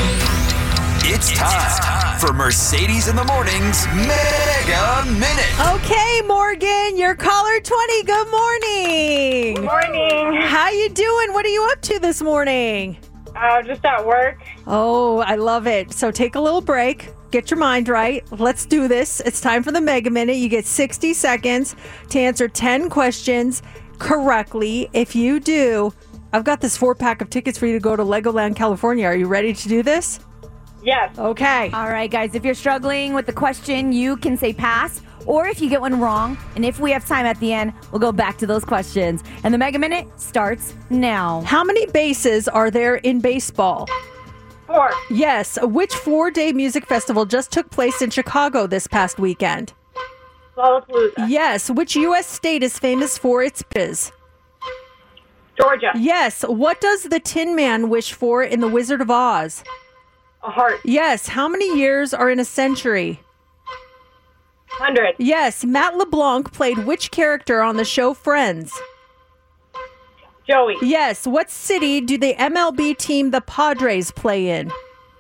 It's time for Mercedes in the Morning's Mega Minute. Okay, Morgan, you're caller twenty. Good morning. Good morning. How you doing? What are you up to this morning? Uh, just at work. Oh, I love it. So take a little break. Get your mind right. Let's do this. It's time for the Mega Minute. You get sixty seconds to answer ten questions correctly. If you do, I've got this four pack of tickets for you to go to Legoland, California. Are you ready to do this? Yes. Okay. All right, guys, if you're struggling with the question, you can say pass. Or if you get one wrong, and if we have time at the end, we'll go back to those questions. And the Mega Minute starts now. How many bases are there in baseball? Four. Yes. Which four-day music festival just took place in Chicago this past weekend? Lollapalooza. Yes. Which U S state is famous for its biz? Georgia. Yes. What does the Tin Man wish for in The Wizard of Oz? A heart. Yes. How many years are in a century? Hundred. Yes. Matt LeBlanc played which character on the show Friends? Joey. Yes. What city do the M L B team the Padres play in?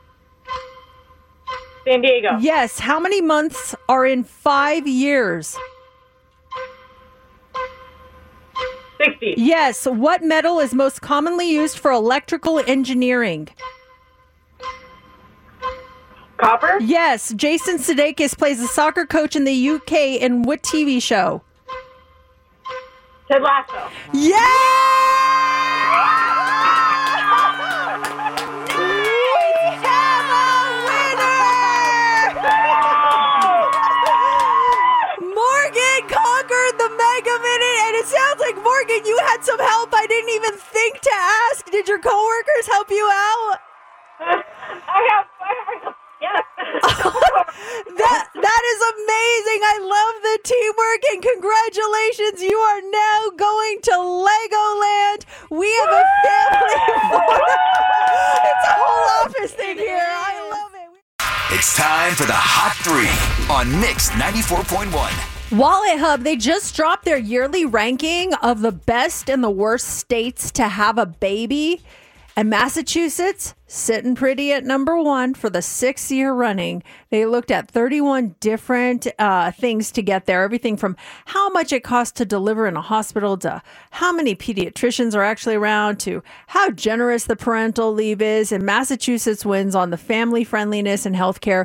San Diego. Yes. How many months are in five years? Sixty. Yes. What metal is most commonly used for electrical engineering? Copper. Yes. Jason Sudeikis plays a soccer coach in the U K in what T V show? Ted Lasso. Morgan conquered the Mega Minute, and it sounds like, Morgan, you had some help I didn't even think to ask. Did your coworkers help you out? I have. I have yes. That that is amazing. I love the teamwork, and congratulations. You are now going to Legoland. We have a family. It's a whole office thing here. I love it. It's time for the Hot Three on Mix ninety-four point one. Wallet Hub, they just dropped their yearly ranking of the best and the worst states to have a baby. And Massachusetts, sitting pretty at number one for the sixth year running. They looked at thirty-one different uh, things to get there. Everything from how much it costs to deliver in a hospital to how many pediatricians are actually around to how generous the parental leave is. And Massachusetts wins on the family friendliness and healthcare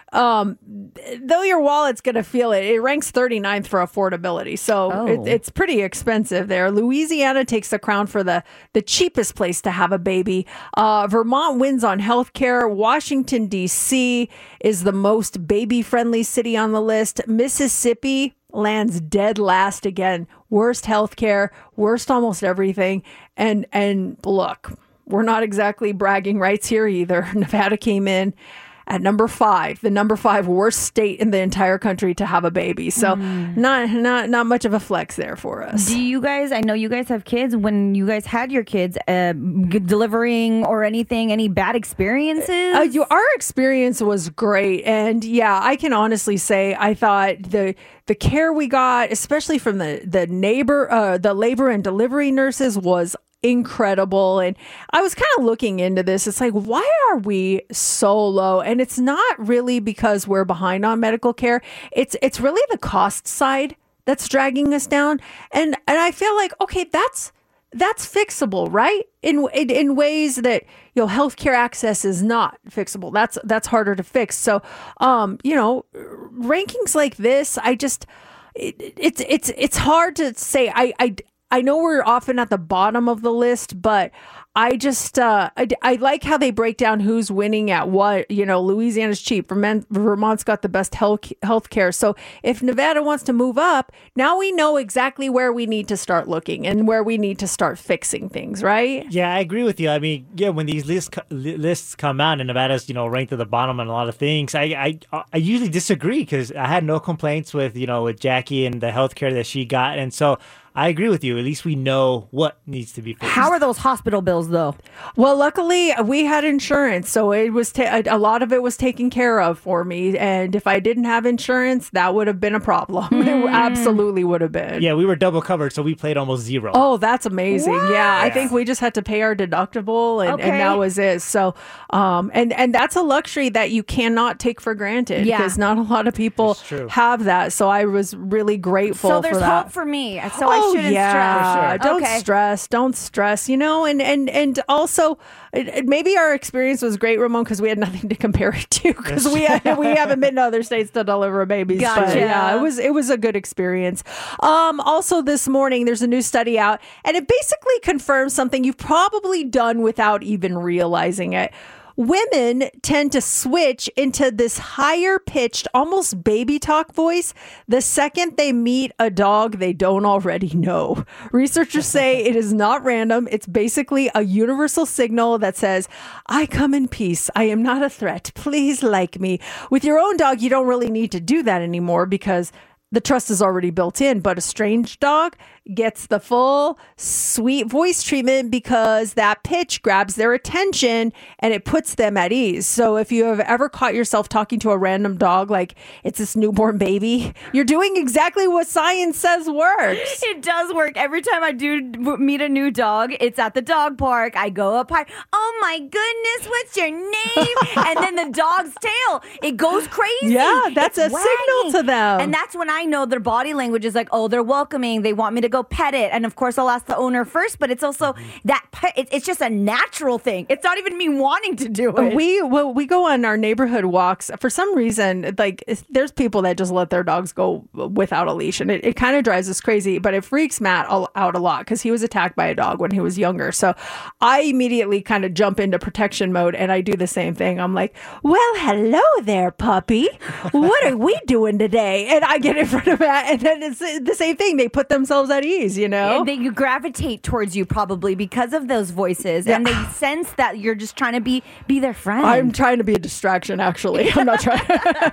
um, though your wallet's going to feel it, it ranks thirty-ninth for affordability. So Oh. it, it's pretty expensive there. Louisiana takes the crown for the, the cheapest place to have a baby. Uh, Vermont wins on healthcare. Washington, D C is the most baby-friendly city on the list. Mississippi lands dead last again. Worst healthcare, worst almost everything. And and look, we're not exactly bragging rights here either. Nevada came in at number five, the number five worst state in the entire country to have a baby. So not not not much of a flex there for us. Do you guys, I know you guys have kids, when you guys had your kids uh, g- delivering or anything, any bad experiences? Uh, you, our experience was great. And yeah, I can honestly say I thought the the care we got, especially from the, the neighbor, uh, the labor and delivery nurses, was incredible. And I was kind of looking into this. It's like, why are we so low? And it's not really because we're behind on medical care. It's it's really the cost side that's dragging us down. And and I feel like, okay, that's that's fixable, right? In in, in ways that, you know, healthcare access is not fixable. That's that's harder to fix. So, um, you know, rankings like this, I just it, it's it's it's hard to say. I I I know we're often at the bottom of the list, but I just uh, I, I like how they break down who's winning at what. You know, Louisiana's cheap. Vermont, Vermont's got the best health healthcare. So if Nevada wants to move up, now we know exactly where we need to start looking and where we need to start fixing things, right? Yeah, I agree with you. I mean, yeah, when these lists li- lists come out and Nevada's, you know, ranked at the bottom on a lot of things, I I, I usually disagree because I had no complaints with, you know, with Jackie and the healthcare that she got, and so I agree with you. At least we know what needs to be fixed. How are those hospital bills, though? Well, luckily we had insurance, so it was ta- a lot of it was taken care of for me. And if I didn't have insurance, that would have been a problem. It absolutely would have been. Yeah, we were double covered, so we played almost zero. Oh, that's amazing. What? Yeah, I think we just had to pay our deductible, and, Okay. and that was it. So, um, and and that's a luxury that you cannot take for granted Yeah. because not a lot of people That's true. have that. So I was really grateful So there's for that. hope for me. So I Oh, shouldn't yeah. stress. Don't Okay. stress. Don't stress. You know, and and and also, it, it- maybe our experience was great, Ramon, because we had nothing to compare it to because we we haven't been to other states to deliver babies. But Gotcha. yeah, it was it was a good experience. Um, also, this morning there's a new study out, and it basically confirms something you've probably done without even realizing it. Women tend to switch into this higher pitched, almost baby talk voice the second they meet a dog they don't already know. Researchers say it is not random. It's basically a universal signal that says, I come in peace. I am not a threat. Please like me. With your own dog, you don't really need to do that anymore because the trust is already built in, but a strange dog gets the full sweet voice treatment because that pitch grabs their attention and it puts them at ease. So if you have ever caught yourself talking to a random dog like it's this newborn baby, you're doing exactly what science says works. It does work. Every time I do meet a new dog, it's at the dog park. I go up high. Oh my goodness, what's your name? And then the dog's tail, it goes crazy. Yeah, that's It's a signal wagging. to them. And that's when I know their body language is like, oh, they're welcoming. They want me to go pet it. And of course, I'll ask the owner first, but it's also that pet, it, it's just a natural thing. It's not even me wanting to do it. We well, we go on our neighborhood walks. For some reason, like it's- there's people that just let their dogs go without a leash, and it, it kind of drives us crazy. But it freaks Matt al- out a lot because he was attacked by a dog when he was younger. So I immediately kind of jump into protection mode, and I do the same thing. I'm like, "Well, hello there, puppy. What are we doing today?" And I get in front of Matt, and then it's the same thing. They put themselves at ease, you know. And they gravitate towards you probably because of those voices, and they sense that you're just trying to be be their friend. I'm trying to be a distraction, actually. I'm not trying.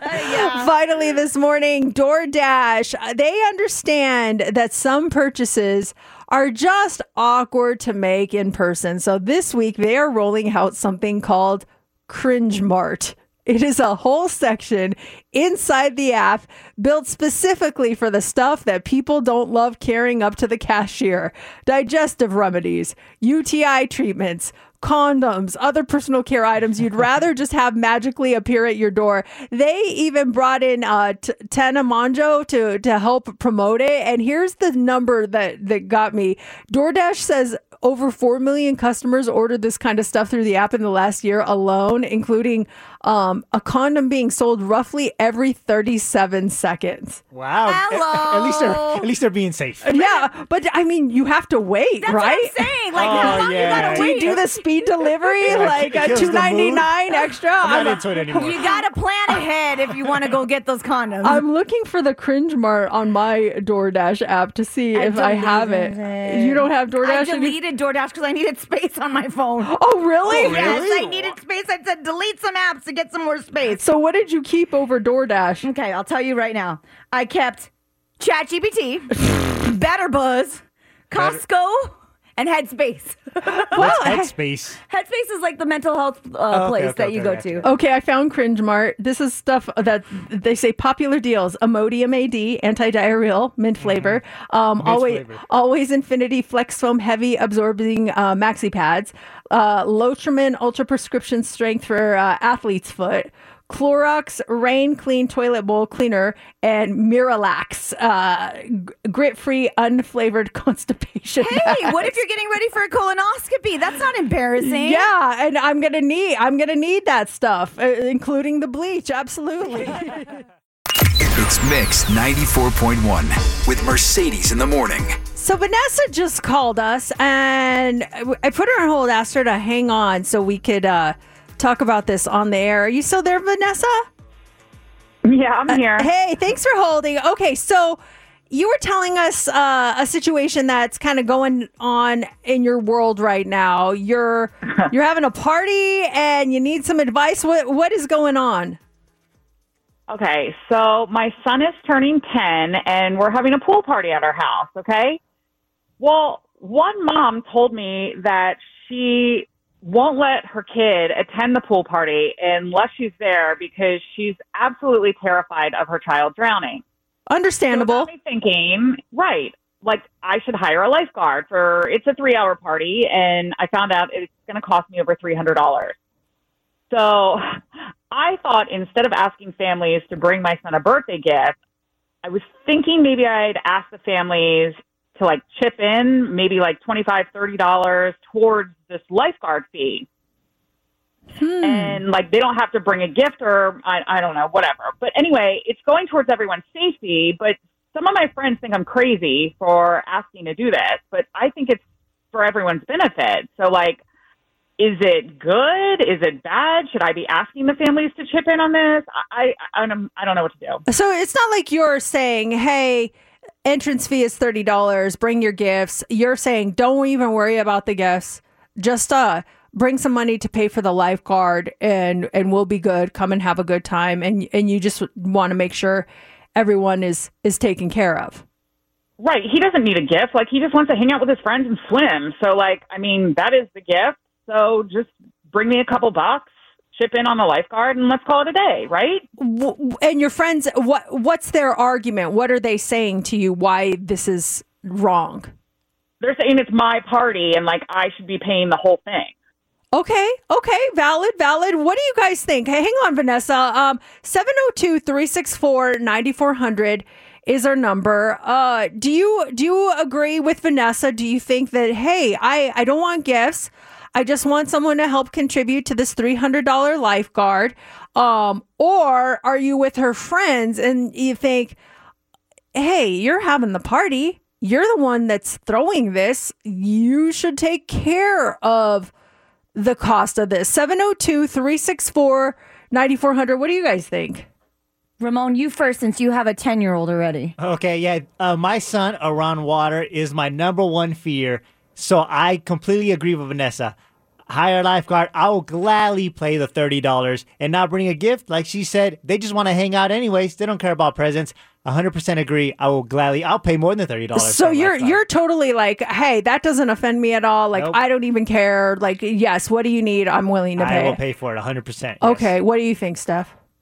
Finally, this morning, DoorDash, uh, they understand that some purchases are just awkward to make in person. So this week, they are rolling out something called Cringe Mart. It is a whole section inside the app built specifically for the stuff that people don't love carrying up to the cashier. Digestive remedies, U T I treatments, condoms, other personal care items you'd rather just have magically appear at your door. They even brought in uh, T- Tana Mongeau to, to help promote it. And here's the number that, that got me. DoorDash says over four million customers ordered this kind of stuff through the app in the last year alone, including um, a condom being sold roughly every thirty-seven seconds. Wow. Hello. At least they're at least they're being safe. Yeah, but I mean, you have to wait, That's right? what I'm saying. Like, Oh, how long yeah. you gotta Do you wait? do the speed delivery, Yeah, like it a kills the two ninety-nine mood. extra? I'm not I'm, into it anymore. You gotta plan ahead if you want to go get those condoms. I'm looking for the cringe mart on my DoorDash app to see I if I have deleted it. You don't have I DoorDash? deleted DoorDash because I needed space on my phone. Oh, really? Oh, Yes, really? I needed space. I said delete some apps to get some more space. So what did you keep over DoorDash? Okay, I'll tell you right now. I kept ChatGPT, Better Buzz, Costco, and Headspace. What's Headspace? Headspace is like the mental health uh, Oh, okay, place okay, that you okay, go gotcha. to. Okay, I found Cringe Mart. This is stuff that they say popular deals: Imodium A D, anti-diarrheal, mint flavor, um, Mint always, flavor. always Infinity Flex Foam heavy absorbing uh, maxi pads, uh, Lotrimin ultra prescription strength for uh, athlete's foot. Clorox Rain Clean Toilet Bowl Cleaner, and Miralax uh, g- grit-free unflavored constipation. Hey, bags. what if you're getting ready for a colonoscopy? That's not embarrassing. Yeah, and I'm gonna need I'm gonna need that stuff, uh, including the bleach. Absolutely. It's Mix ninety-four point one with Mercedes in the morning. So Vanessa just called us, and I put her on hold, asked her to hang on so we could uh, talk about this on the air. Are you still there, Vanessa? Yeah, I'm here. Uh, hey, thanks for holding. Okay, so you were telling us uh, a situation that's kind of going on in your world right now. You're you're having a party and you need some advice. What what is going on? Okay, so my son is turning ten, and we're having a pool party at our house, okay? Well, one mom told me that she won't let her kid attend the pool party unless she's there because she's absolutely terrified of her child drowning. Understandable. So it got me thinking, right, like I should hire a lifeguard for, it's a three-hour party, and I found out it's going to cost me over three hundred dollars. So I thought instead of asking families to bring my son a birthday gift, I was thinking maybe I'd ask the families to like chip in maybe like twenty-five dollars, thirty dollars towards this lifeguard fee. Hmm. And like they don't have to bring a gift or I, I don't know, whatever. But anyway, it's going towards everyone's safety. But some of my friends think I'm crazy for asking to do this, but I think it's for everyone's benefit. So like, is it good? Is it bad? Should I be asking the families to chip in on this? I I, I, don't, I don't know what to do. So it's not like you're saying, hey, entrance fee is thirty dollars, bring your gifts. You're saying, don't even worry about the gifts. Just uh, bring some money to pay for the lifeguard and, and we'll be good. Come and have a good time. And, and you just want to make sure everyone is, is taken care of. Right. He doesn't need a gift. Like, he just wants to hang out with his friends and swim. So, like, I mean, that is the gift. So just bring me a couple bucks, chip in on the lifeguard, and let's call it a day, right? And your friends, what what's their argument? What are they saying to you why this is wrong? They're saying it's my party and, like, I should be paying the whole thing. Okay, okay, valid, valid. What do you guys think? Hey, hang on, Vanessa. Um, seven oh two, three six four, nine four hundred is our number. Uh, do you do you agree with Vanessa? Do you think that, hey, I, I don't want gifts. I just want someone to help contribute to this three hundred dollars lifeguard. Um, or are you with her friends and you think, hey, you're having the party. You're the one that's throwing this. You should take care of the cost of this. seven oh two, three six four, nine four hundred. What do you guys think? Ramon, you first since you have a ten-year-old already. Okay, yeah. Uh, my son around water is my number one fear. So I completely agree with Vanessa. Hire a lifeguard. I will gladly pay the thirty dollars and not bring a gift. Like she said, they just want to hang out anyways. They don't care about presents. one hundred percent agree. I will gladly, I'll pay more than thirty dollars. So you're you're totally like, hey, that doesn't offend me at all. Like, Nope. I don't even care. Like, yes, what do you need? I'm willing to pay. I will pay for it one hundred percent. Okay, what do you think, Steph?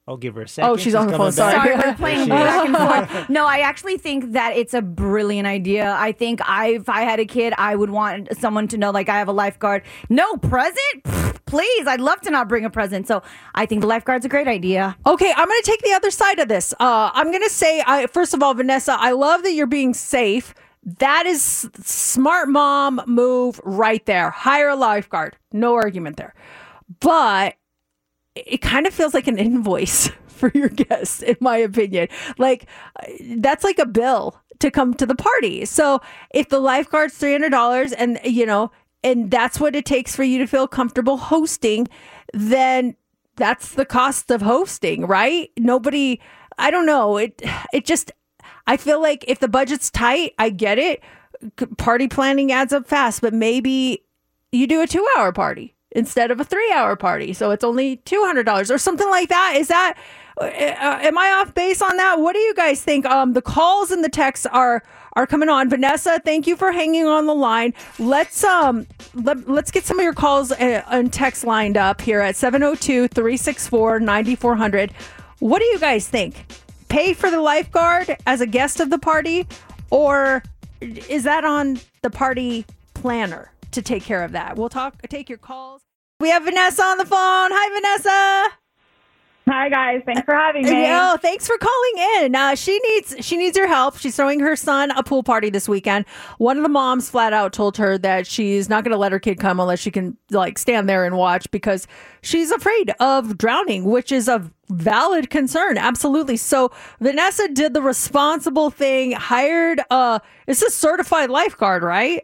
I'll give her a second. Oh, she's on the phone. coming back. Sorry. Sorry, we're playing back and forth. No, I actually think that it's a brilliant idea. I think I, if I had a kid, I would want someone to know, like, I have a lifeguard. No present? Pfft, please, I'd love to not bring a present. So I think the lifeguard's a great idea. Okay, I'm going to take the other side of this. Uh, I'm going to say, I, first of all, Vanessa, I love that you're being safe. That is smart mom move right there. Hire a lifeguard. No argument there. But it kind of feels like an invoice for your guests, in my opinion. Like, that's like a bill to come to the party. So if the lifeguard's three hundred dollars and, you know, and that's what it takes for you to feel comfortable hosting, then that's the cost of hosting, right? Nobody, I don't know. It, it just, I feel like if the budget's tight, I get it. Party planning adds up fast, but maybe you do a two hour party instead of a three hour party. So it's only two hundred dollars or something like that. Is that, uh, am I off base on that? What do you guys think? Um, the calls and the texts are, are coming on. Vanessa, thank you for hanging on the line. Let's, um, let, let's get some of your calls and texts lined up here at seven oh two, three six four, nine four hundred. What do you guys think? Pay for the lifeguard as a guest of the party, or is that on the party planner to take care of that? We'll talk, take your calls. We have Vanessa on the phone. Hi, Vanessa. Hi, guys. Thanks for having me. Oh, thanks for calling in. Uh, she needs she needs your help. She's throwing her son a pool party this weekend. One of the moms flat out told her that she's not going to let her kid come unless she can like stand there and watch because she's afraid of drowning, which is a valid concern. Absolutely. So Vanessa did the responsible thing, hired a, it's a certified lifeguard, right?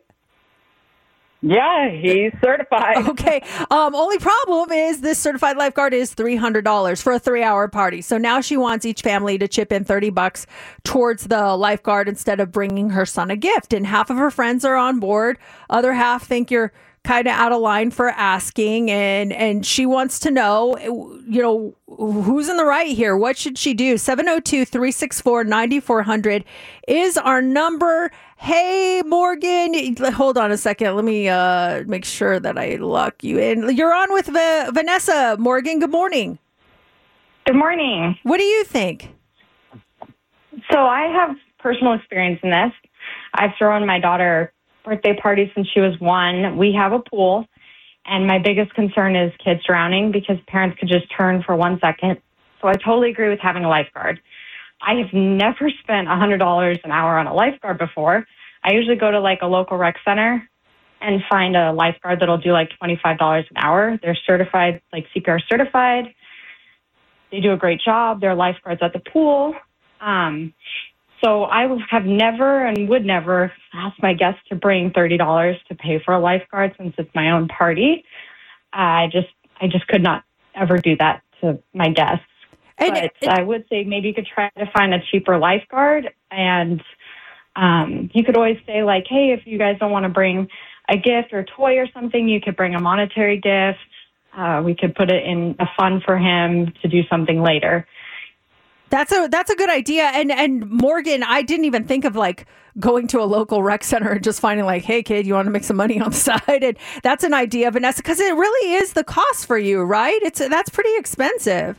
Yeah, he's certified. Okay. Um, only problem is this certified lifeguard is three hundred dollars for a three hour party. So now she wants each family to chip in thirty bucks towards the lifeguard instead of bringing her son a gift. And half of her friends are on board. Other half think you're kind of out of line for asking. And, and she wants to know, you know, who's in the right here? What should she do? seven oh two, three six four, nine four hundred is our number. Hey, Morgan, hold on a second. Let me uh, make sure that I lock you in. You're on with Va- Vanessa. Morgan, good morning. Good morning. What do you think? So I have personal experience in this. I've thrown my daughter birthday parties since she was one. We have a pool, and my biggest concern is kids drowning because parents could just turn for one second. So I totally agree with having a lifeguard. I have never spent one hundred dollars an hour on a lifeguard before. I usually go to like a local rec center and find a lifeguard that'll do like twenty-five dollars an hour. They're certified, like C P R certified. They do a great job. They're lifeguards at the pool. Um, so I have never and would never ask my guests to bring thirty dollars to pay for a lifeguard since it's my own party. I just, I just could not ever do that to my guests. And but it, I would say maybe you could try to find a cheaper lifeguard, and um, you could always say like, hey, if you guys don't want to bring a gift or a toy or something, you could bring a monetary gift. Uh, we could put it in a fund for him to do something later. That's a that's a good idea. And and Morgan, I didn't even think of like going to a local rec center and just finding like, hey kid, you want to make some money on the side? And that's an idea, Vanessa, because it really is the cost for you, right? It's that's pretty expensive.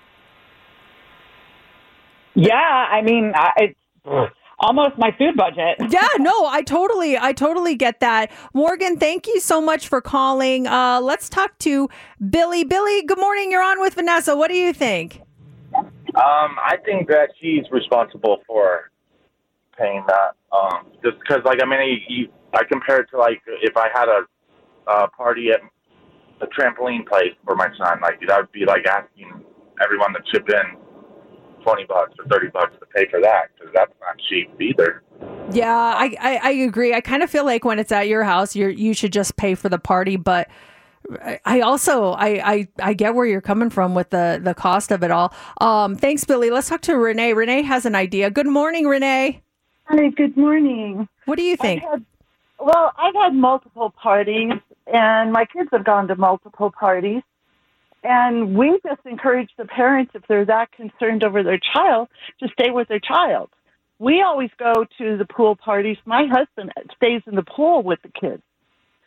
Yeah, I mean, it's almost my food budget. Yeah, no, I totally, I totally get that. Morgan, thank you so much for calling. Uh, let's talk to Billy. Billy, good morning. You're on with Vanessa. What do you think? Um, I think that she's responsible for paying that. Um, just because, like, I mean, you, you, I compare it to like if I had a, a party at a trampoline place for my son, like that would be like asking everyone to chip in twenty bucks or thirty bucks to pay for that, because that's not cheap either. Yeah, I, I, I agree. I kind of feel like when it's at your house, you you should just pay for the party. But I also, I, I, I get where you're coming from with the, the cost of it all. Um, thanks, Billy. Let's talk to Renee. Renee has an idea. Good morning, Renee. Hi, good morning. What do you think? I've had, well, I've had multiple parties, and my kids have gone to multiple parties. And we just encourage the parents, if they're that concerned over their child, to stay with their child. We always go to the pool parties. My husband stays in the pool with the kids.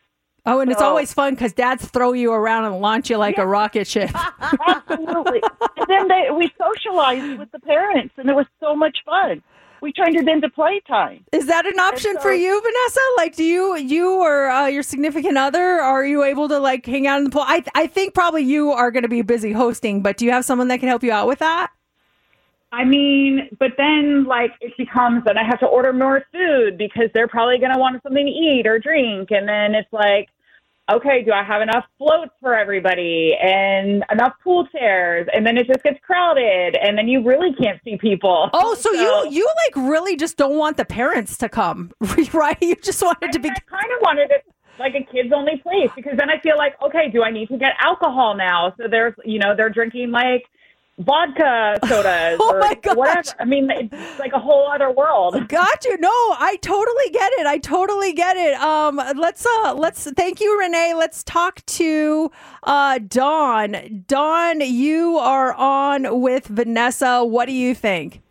Oh, and it's So- always fun because dads throw you around and launch you like a rocket ship. Absolutely. And then they, we socialized with the parents, and it was so much fun. We turned it into playtime. Is that an option so- for you, Vanessa? Like, do you, you or uh, your significant other, are you able to like hang out in the pool? I, I think probably you are going to be busy hosting, but do you have someone that can help you out with that? I mean, but then, like, it becomes that I have to order more food because they're probably going to want something to eat or drink. And then it's like, okay, do I have enough floats for everybody and enough pool chairs? And then it just gets crowded, and then you really can't see people. Oh, so, you you like really just don't want the parents to come, right? You just want it to be. I kind of wanted it like a kids only place, because then I feel like, okay, do I need to get alcohol now? So there's, you know, they're drinking like vodka sodas Oh or my gosh. whatever. I mean, it's like a whole other world. Got you. No, I totally get it. I totally get it. Um, let's uh, let's thank you, Renee. Let's talk to uh, Dawn. Dawn, you are on with Vanessa. What do you think?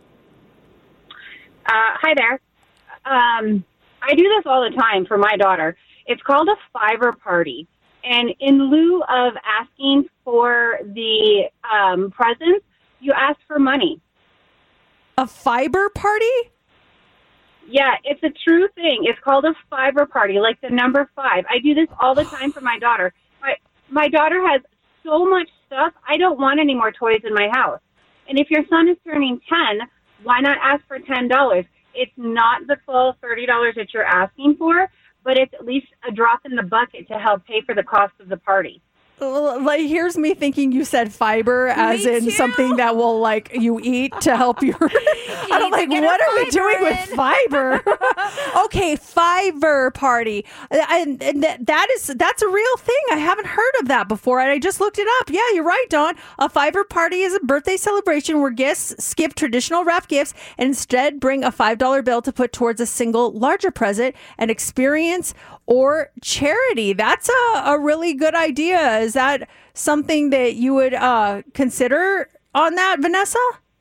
Uh, hi there. Um, I do this all the time for my daughter. It's called a fiver party. And in lieu of asking for the um, presents, you ask for money. A fiber party? Yeah, it's a true thing. It's called a fiver party, like the number five. I do this all the time for my daughter. My, my daughter has so much stuff, I don't want any more toys in my house. And if your son is turning ten, why not ask for ten dollars? It's not the full thirty dollars that you're asking for, but it's at least a drop in the bucket to help pay for the cost of the party. Like, here's me thinking you said fiber as in something that will like you eat to help your. I'm like, what are we doing with fiber? Okay, fiber party, and, and that that is that's a real thing. I haven't heard of that before, and I just looked it up. Yeah, you're right, Dawn. A fiber party is a birthday celebration where guests skip traditional wrapped gifts and instead bring a five dollar bill to put towards a single larger present, an experience, or charity. That's a, a really good idea. Is that something that you would uh, consider on that, Vanessa?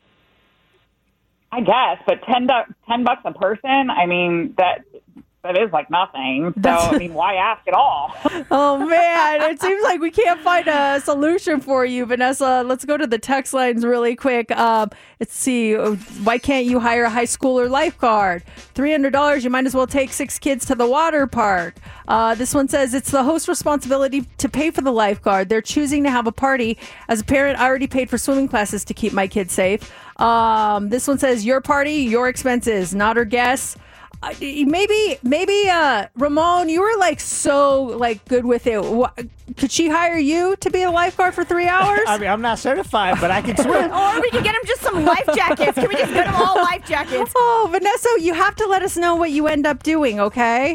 I guess, but ten, du- ten bucks a person, I mean, that that is like nothing. So, I mean, why ask at all? Oh, man. It seems like we can't find a solution for you, Vanessa. Let's go to the text lines really quick. Um, let's see. Why can't you hire a high schooler lifeguard? three hundred dollars, you might as well take six kids to the water park. Uh, this one says it's the host's responsibility to pay for the lifeguard. They're choosing to have a party. As a parent, I already paid for swimming classes to keep my kids safe. Um, this one says your party, your expenses, not her guess. Uh, maybe, maybe, uh, Ramon, you were like so like good with it. What, could she hire you to be a lifeguard for three hours? I mean, I'm not certified, but I can swim. Or we can get him just some life jackets. Can we just get him all life jackets? Oh, Vanessa, you have to let us know what you end up doing, okay?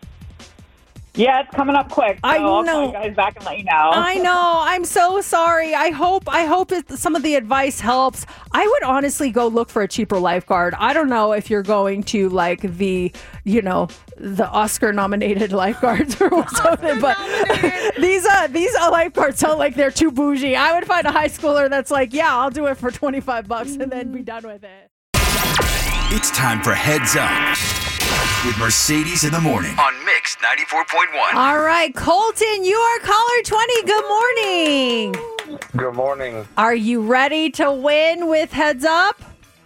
Yeah, it's coming up quick. So I I'll know. call you guys back and let you know. I know. I'm so sorry. I hope I hope it, some of the advice helps. I would honestly go look for a cheaper lifeguard. I don't know if you're going to like the, you know, the Oscar nominated lifeguards or something, but these uh these uh, lifeguards sound like they're too bougie. I would find a high schooler that's like, yeah, I'll do it for twenty-five bucks and then be done with it. It's time for Heads Up with Mercedes in the morning on Mix ninety-four point one. All right, Colton, you are caller twenty. Good morning. Good morning. Are you ready to win with Heads Up?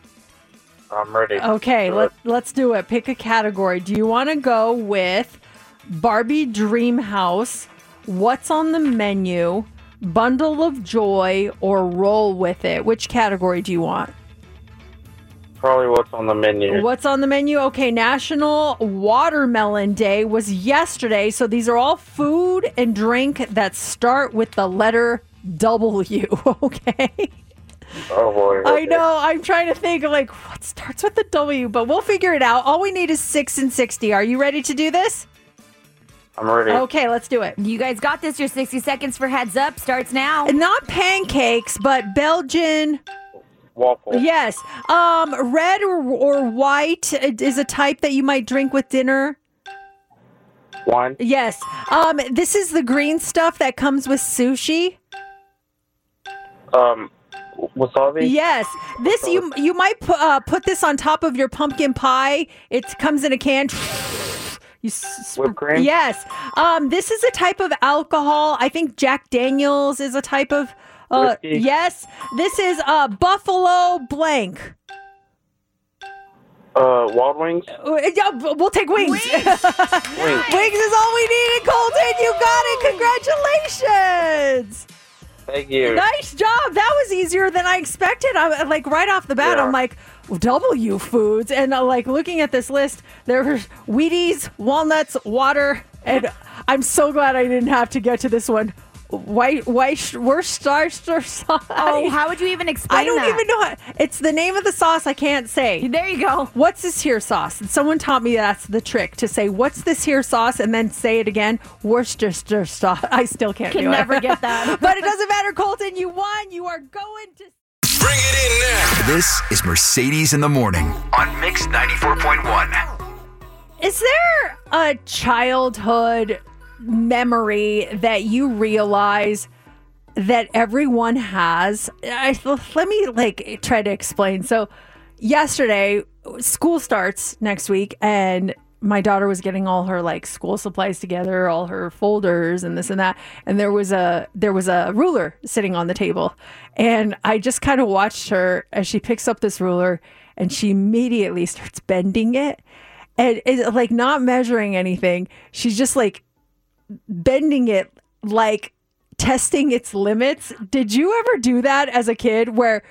I'm ready. Okay, Do let, it. let's do it. Pick a category. Do you want to go with Barbie Dream House, What's on the Menu, Bundle of Joy, or Roll with It? Which category do you want? Probably what's on the menu. What's on the menu? Okay, National Watermelon Day was yesterday, so these are all food and drink that start with the letter W, okay? Oh, boy. I know. I'm trying to think of like what starts with the W, but we'll figure it out. All we need is six and sixty. Are you ready to do this? I'm ready. Okay, let's do it. You guys got this. Your sixty seconds for Heads Up starts now. Not pancakes, but Belgian. Waffle. Yes. Um, red or, or white is a type that you might drink with dinner. Wine. Yes. Um, this is the green stuff that comes with sushi. Um, wasabi. Yes. This you you might put uh, put this on top of your pumpkin pie. It comes in a can. You s- Whipped cream? Yes. Um, this is a type of alcohol. I think Jack Daniels is a type of. Uh, Whiskey? yes. This is uh, Buffalo blank. Uh, Wild Wings? Uh, yeah, we'll take wings. Wings. Wings. Wings is all we needed, Colton. You got it. Congratulations. Thank you. Nice job. That was easier than I expected. I like right off the bat. Yeah. I'm like W foods, and uh, like looking at this list, there's Wheaties, walnuts, water, and I'm so glad I didn't have to get to this one. White, white, Worcestershire sauce. Oh, how would you even explain I don't that? even know. How, it's the name of the sauce. I can't say. There you go. What's this here sauce? And someone taught me that's the trick to say what's this here sauce and then say it again. Worcestershire sauce. I still can't Can do never it. get that. But it doesn't matter, Colton. You won. You are going to. Bring it in now. This is Mercedes in the Morning on Mix ninety-four point one. Is there a childhood memory that you realize that everyone has? I, let me like try to explain. So yesterday, school starts next week, and my daughter was getting all her like school supplies together, all her folders and this and that, and there was a there was a ruler sitting on the table, and I just kind of watched her as she picks up this ruler and she immediately starts bending it, and it's like not measuring anything. She's just like bending it, like testing its limits. Did you ever do that as a kid where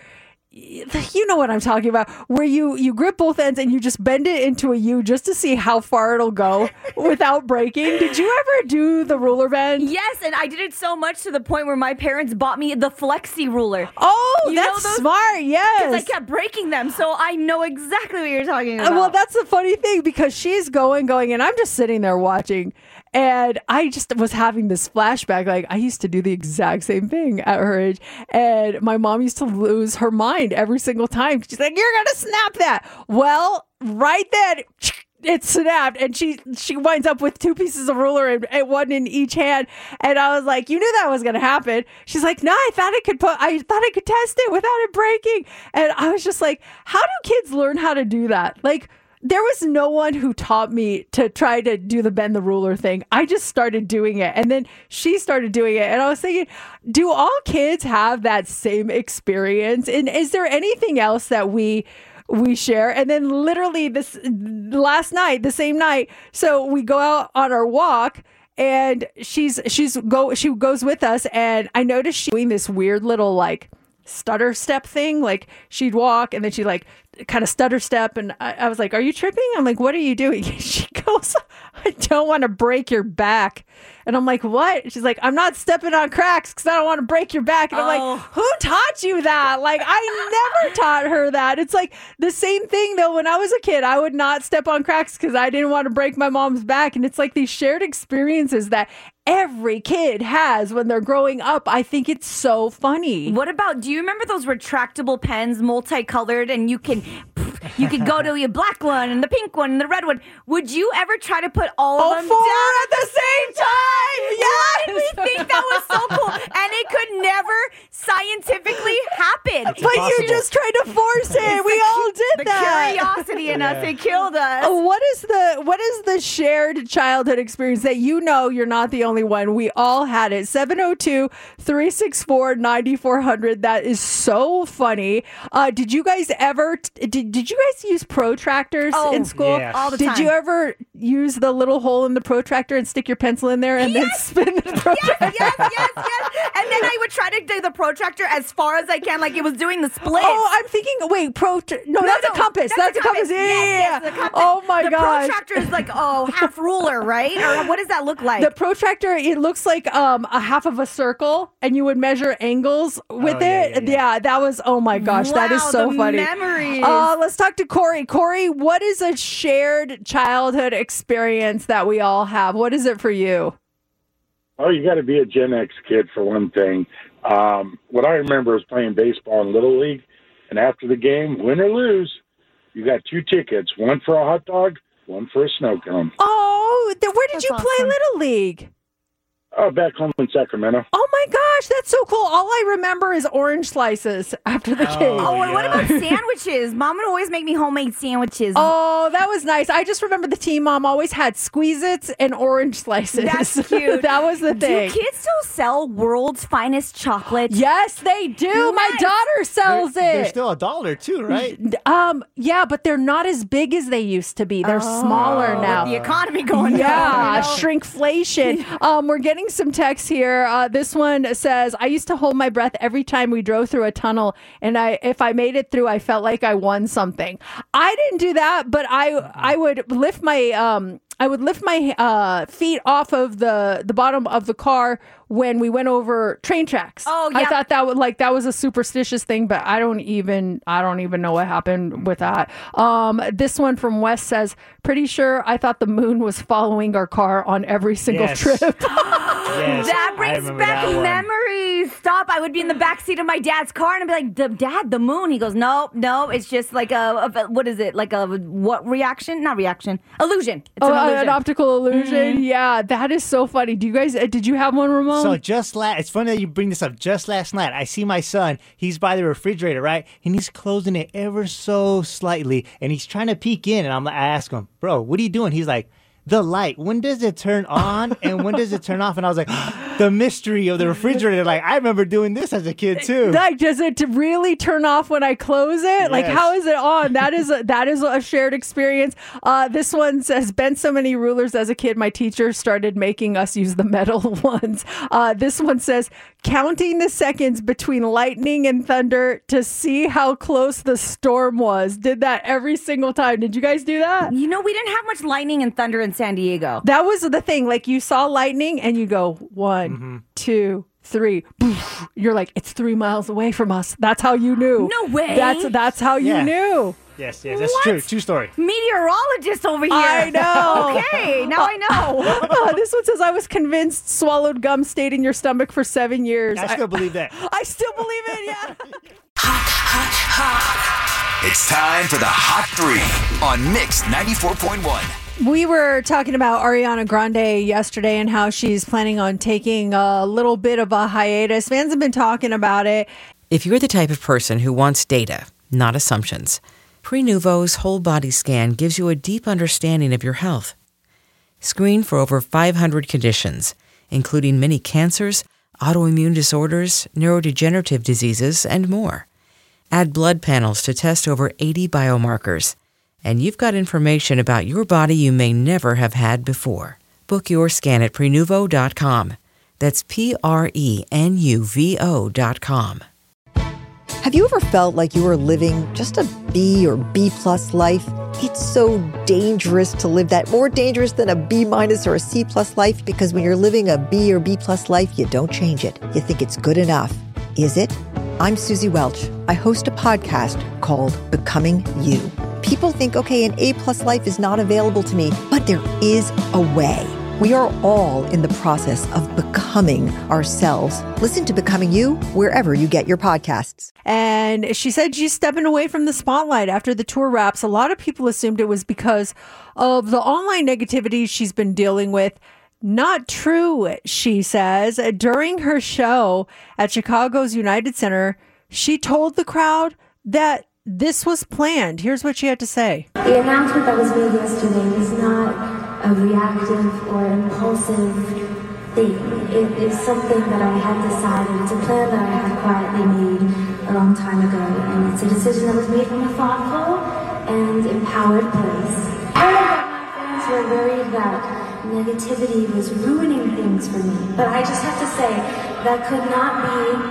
you know what I'm talking about, where you you grip both ends and you just bend it into a U just to see how far it'll go without breaking? Did you ever do the ruler bend? Yes, and I did it so much to the point where my parents bought me the Flexi ruler. Oh, You that's know those- smart. Yes. Because I kept breaking them, so I know exactly what you're talking about. Well, that's the funny thing, because she's going, going, and I'm just sitting there watching. And I just was having this flashback. Like, I used to do the exact same thing at her age. And my mom used to lose her mind every single time. She's like, you're going to snap that. Well, right then, it snapped. And she she winds up with two pieces of ruler and, and one in each hand. And I was like, you knew that was going to happen. She's like, no, I thought I could put, I thought I could test it without it breaking. And I was just like, how do kids learn how to do that? Like, there was no one who taught me to try to do the bend the ruler thing. I just started doing it. And then she started doing it. And I was thinking, do all kids have that same experience? And is there anything else that we we share? And then literally this last night, the same night, so we go out on our walk, and she's she's go she goes with us, and I noticed she doing this weird little like stutter step thing. Like, she'd walk and then she'd like kind of stutter step, and I, I was like, are you tripping? I'm like, what are you doing? She goes, I don't want to break your back. And I'm like, what? She's like, I'm not stepping on cracks because I don't want to break your back. And I'm Oh. like, who taught you that? Like, I never taught her that. It's like the same thing though. When I was a kid, I would not step on cracks because I didn't want to break my mom's back. And it's like these shared experiences that every kid has when they're growing up. I think it's so funny. What about, do you remember those retractable pens, multicolored, and you can you could go to your black one and the pink one and the red one? Would you ever try to put all All of them four down at the same time? Why did Yes. we think that was so cool? And it could never scientifically happen. But you just tried to force it. We all did the that. curiosity in us, it killed us. Uh, What is the what is the shared childhood experience that you know you're not the only one? We all had it. seven oh two, three six four, nine four zero zero. That is so funny. Uh, did you guys ever did, did you guys use protractors Oh, in school? yes. all the did time. you ever use the little hole in the protractor and stick your pencil in there and then spin the protractor? Yes, yes, yes, yes. And then I would try to do the protractor as far as I can, like it was doing the splits. Oh, I'm thinking. Wait, pro. No, that's no, a compass. That's, a compass. Yeah, Yes, yeah, yes, yeah. the compass. Oh my the gosh. The protractor is like, oh, half ruler, right? Or what does that look like? The protractor, it looks like um, a half of a circle, and you would measure angles with Oh, yeah, it. yeah, yeah. that was, oh my gosh, that is Wow, so the funny. memories. Uh, let's talk to Corey. Corey, what is a shared childhood experience that we all have? What is it for you? Oh, you got to be a Gen X kid for one thing. Um, what I remember is playing baseball in Little League, and after the game, win or lose, you got two tickets, one for a hot dog, one for a snow cone. Oh, th- where did That's you play awesome. Little League? Oh, back home in Sacramento. Oh my gosh, that's so cool. All I remember is orange slices after the Oh, game. and what about sandwiches? Mom would always make me homemade sandwiches. Oh, that was nice. I just remember the team mom always had Squeeze-Its and orange slices. That's cute. That was the thing. Do kids still sell world's finest chocolate? Yes, they do. My daughter sells They're, they're it. still a dollar too, right? Um, yeah, but they're not as big as they used to be. They're smaller now. With the economy going down. Yeah, you know? shrinkflation. um, we're getting some texts here. Uh, this one says, I used to hold my breath every time we drove through a tunnel, and I if I made it through, I felt like I won something. I didn't do that, but I I would lift my um I would lift my uh, feet off of the, the bottom of the car when we went over train tracks. Oh, I yeah. thought that would like that was a superstitious thing, but I don't even I don't even know what happened with that. Um, this one from West says, pretty sure I thought the moon was following our car on every single Yes. trip. Yes, That I brings remember back that one. memories. Stop. I would be in the back seat of my dad's car and I'd be like, "D- Dad, the moon. He goes, no, no, it's just like a, a what is it? Like a what reaction? Not reaction. Illusion. It's Oh, an uh, illusion. an optical illusion. Yeah, that is so funny. Do you guys? Uh, did you have one, Ramon? So just last, it's funny that you bring this up. Just last night, I see my son. He's by the refrigerator, right, and he's closing it ever so slightly, and he's trying to peek in. And I'm, I ask him, bro, what are you doing? He's like, the light. When does it turn on and when does it turn off? And I was like, the mystery of the refrigerator. Like I remember doing this as a kid too. Like, does it really turn off when I close it? Like, Yes. how is it on? That is a, that is a shared experience. Uh, this one says, bent so many rulers as a kid, my teacher started making us use the metal ones. Uh, this one says, counting the seconds between lightning and thunder to see how close the storm was. Did that every single time. Did you guys do that? You know, we didn't have much lightning and thunder in San Diego. That was the thing. Like, you saw lightning and you go, one, Mm-hmm. two, three. You're like, it's three miles away from us. That's how you knew. No way. That's that's how you Yeah. knew. Yes, yes, that's What? true. True story. Meteorologist over here. I know. Okay, now I know. Oh, this one says, I was convinced swallowed gum stayed in your stomach for seven years. I still believe that. I still believe it, yeah. It's time for the Hot Three on Mix ninety-four point one. We were talking about Ariana Grande yesterday and how she's planning on taking a little bit of a hiatus. Fans have been talking about it. If you're the type of person who wants data, not assumptions, Prenuvo's whole body scan gives you a deep understanding of your health. Screen for over five hundred conditions, including many cancers, autoimmune disorders, neurodegenerative diseases, and more. Add blood panels to test over eighty biomarkers. And you've got information about your body you may never have had before. Book your scan at Prenuvo dot com. That's P R E N U V O dot com. Have you ever felt like you were living just a B or B plus life? It's so dangerous to live that, more dangerous than a B minus or a C plus life, because when you're living a B or B plus life, you don't change it. You think it's good enough. Is it? I'm Susie Welch. I host a podcast called Becoming You. People think, okay, an A plus life is not available to me, but there is a way. We are all in the process of becoming ourselves. Listen to Becoming You wherever you get your podcasts. And she said she's stepping away from the spotlight after the tour wraps. A lot of people assumed it was because of the online negativity she's been dealing with. Not true, she says. During her show at Chicago's United Center, she told the crowd that this was planned. Here's what she had to say. The announcement that was made yesterday was not a reactive or impulsive thing. It is something that I had decided. It's a plan that I had quietly made a long time ago, and it's a decision that was made from a thoughtful and empowered place. All of my fans were worried that negativity was ruining things for me, but I just have to say that could not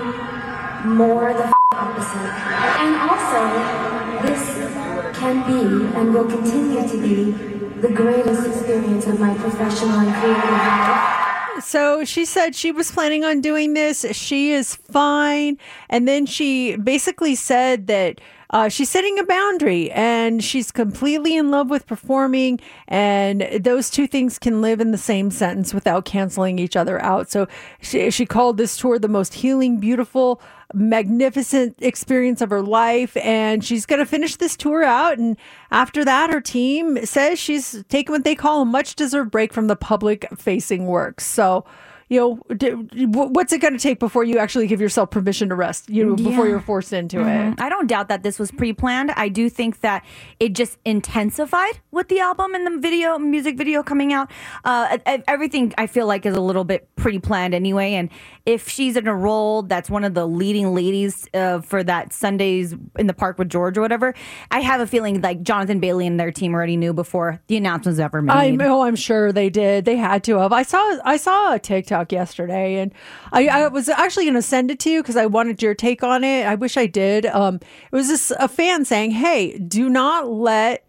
be more the opposite. And also, this can be and will continue to be the greatest experience of my professional and creative life. So she said she was planning on doing this. She is fine. And then she basically said that uh, she's setting a boundary and she's completely in love with performing. And those two things can live in the same sentence without canceling each other out. So she, she called this tour the most healing, beautiful, magnificent experience of her life, and she's going to finish this tour out, and after that her team says she's taking what they call a much deserved break from the public facing work. So you know, d- what's it going to take before you actually give yourself permission to rest? You know, before Yeah. you're forced into Mhm. it. I don't doubt that this was pre-planned. I do think that it just intensified with the album and the video, music video coming out. Uh, e- everything I feel like is a little bit pre-planned anyway. And if she's in a role that's one of the leading ladies uh, for that Sundays in the Park with George or whatever, I have a feeling like Jonathan Bailey and their team already knew before the announcement was ever made. I know, I'm sure they did. They had to have. I saw I saw a TikTok yesterday, and I, I was actually going to send it to you because I wanted your take on it. I wish I did. Um, it was just a fan saying, "Hey, do not let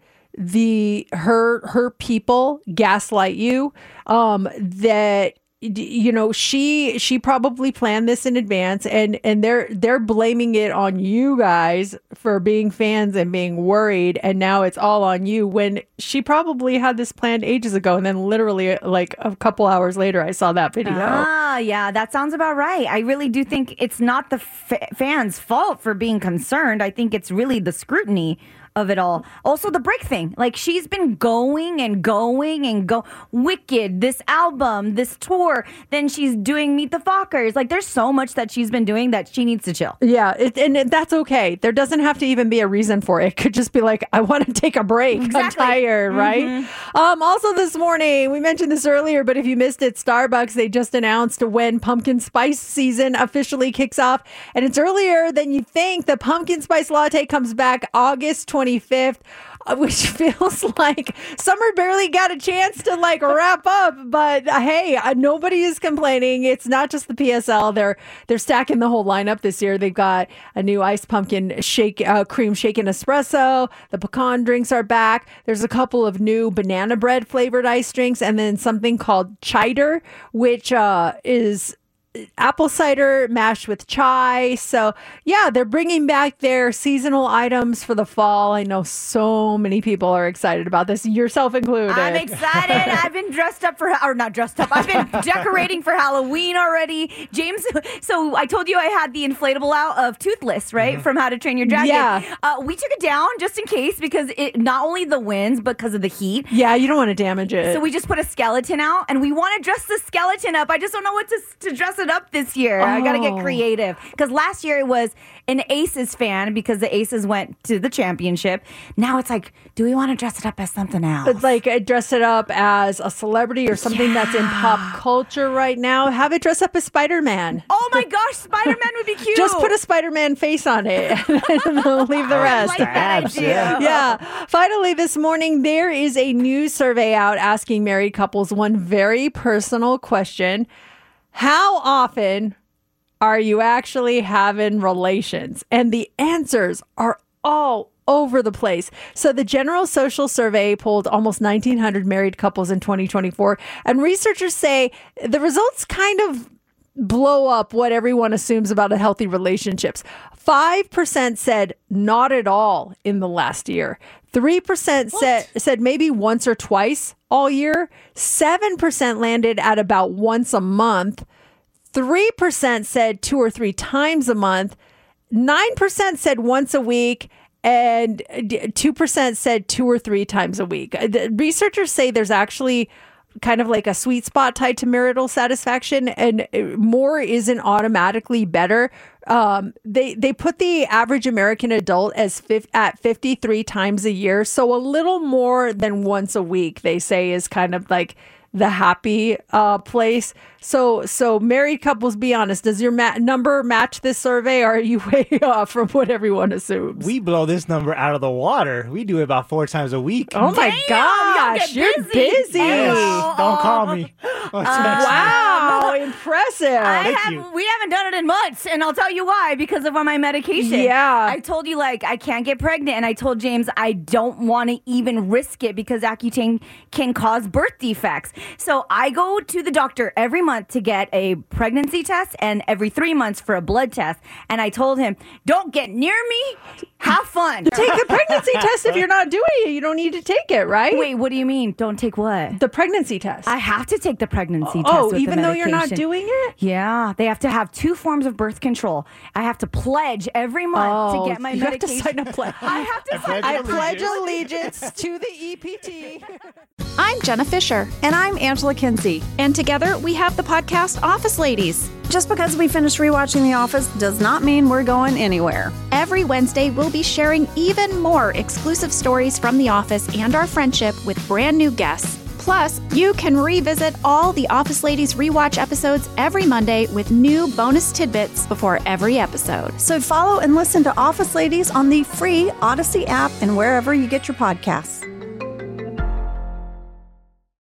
the her her people gaslight you. Um, that." You know, she she probably planned this in advance, and and they're they're blaming it on you guys for being fans and being worried, and now it's all on you when she probably had this planned ages ago, and then literally like a couple hours later I saw that video. Ah, yeah, that sounds about right. I really do think it's not the f- fans' fault for being concerned. I think it's really the scrutiny of it all. Also, the break thing. Like, she's been going and going and go. Wicked, this album, this tour. Then she's doing Meet the Fockers. Like, there's so much that she's been doing that she needs to chill. Yeah, it, and it, that's okay. There doesn't have to even be a reason for it. It could just be like, I want to take a break. Exactly. I'm tired, right? Mm-hmm. Um, also this morning, we mentioned this earlier, but if you missed it, Starbucks, they just announced when pumpkin spice season officially kicks off. And it's earlier than you think. The pumpkin spice latte comes back August twenty-fifth. Which feels like summer barely got a chance to like wrap up, but uh, hey, uh, nobody is complaining. It's not just the P S L; they're they're stacking the whole lineup this year. They've got a new iced pumpkin shake, uh, cream shaken espresso. The pecan drinks are back. There's a couple of new banana bread flavored iced drinks, and then something called cider, which uh, is apple cider mashed with chai. So yeah, they're bringing back their seasonal items for the fall. I know so many people are excited about this, yourself included. I'm excited. I've been dressed up for, or not dressed up, I've been decorating for Halloween already. James, so I told you I had the inflatable out of Toothless, right? Mm-hmm. From How to Train Your Dragon. Yeah. Uh, we took it down just in case because it not only the winds, but because of the heat. Yeah, you don't want to damage it. So we just put a skeleton out, and we want to dress the skeleton up. I just don't know what to, to dress it up this year. Oh. I got to get creative. Because last year it was an Aces fan because the Aces went to the championship. Now it's like, do we want to dress it up as something else? It's like uh, dress it up as a celebrity or something yeah. that's in pop culture right now. Have it dress up as Spider-Man. Oh my gosh, Spider-Man would be cute. Just put a Spider-Man face on it and leave the rest. I like that Abs, idea. yeah. Yeah. Finally, this morning, there is a new survey out asking married couples one very personal question. How often are you actually having relations? And the answers are all over the place. So the General Social Survey polled almost nineteen hundred married couples in twenty twenty-four. And researchers say the results kind of blow up what everyone assumes about a healthy relationships. five percent said not at all in the last year. three percent said, said maybe once or twice all year. seven percent landed at about once a month. three percent said two or three times a month. nine percent said once a week. And two percent said two or three times a week. The researchers say there's actually kind of like a sweet spot tied to marital satisfaction, and more isn't automatically better. Um, they they put the average American adult as fif- at fifty-three times a year, so a little more than once a week. They say is kind of like the happy uh, place. So so married couples, be honest. Does your ma- number match this survey, or are you way off from what everyone assumes? We blow this number out of the water. We do it about four times a week. Oh my Damn, gosh, y'all you're get busy. busy. Yes, don't call me. Wow, impressive. I Thank have, you. we haven't done it in months, and I'll tell you why. Because of my medication. Yeah. I told you, like, I can't get pregnant, and I told James I don't want to even risk it because Accutane can cause birth defects. So I go to the doctor every month to get a pregnancy test and every three months for a blood test. And I told him, don't get near me. Have fun. Take a pregnancy test if you're not doing it. You don't need to take it, right? Wait, what do you mean? Don't take what? The pregnancy test. I have to take the pregnancy test. Oh, with the even though you're not medication. doing it? Yeah, they have to have two forms of birth control. I have to pledge every month Oh, to get my you have to medication. sign a pledge. I have to sign I a pledge allegiance to the E P T. I'm Jenna Fisher. And I'm Angela Kinsey. And together we have the podcast Office Ladies. Just because we finished rewatching The Office does not mean we're going anywhere. Every Wednesday, we'll be sharing even more exclusive stories from The Office and our friendship with brand new guests. Plus, you can revisit all the Office Ladies rewatch episodes every Monday with new bonus tidbits before every episode. So follow and listen to Office Ladies on the free Odyssey app and wherever you get your podcasts.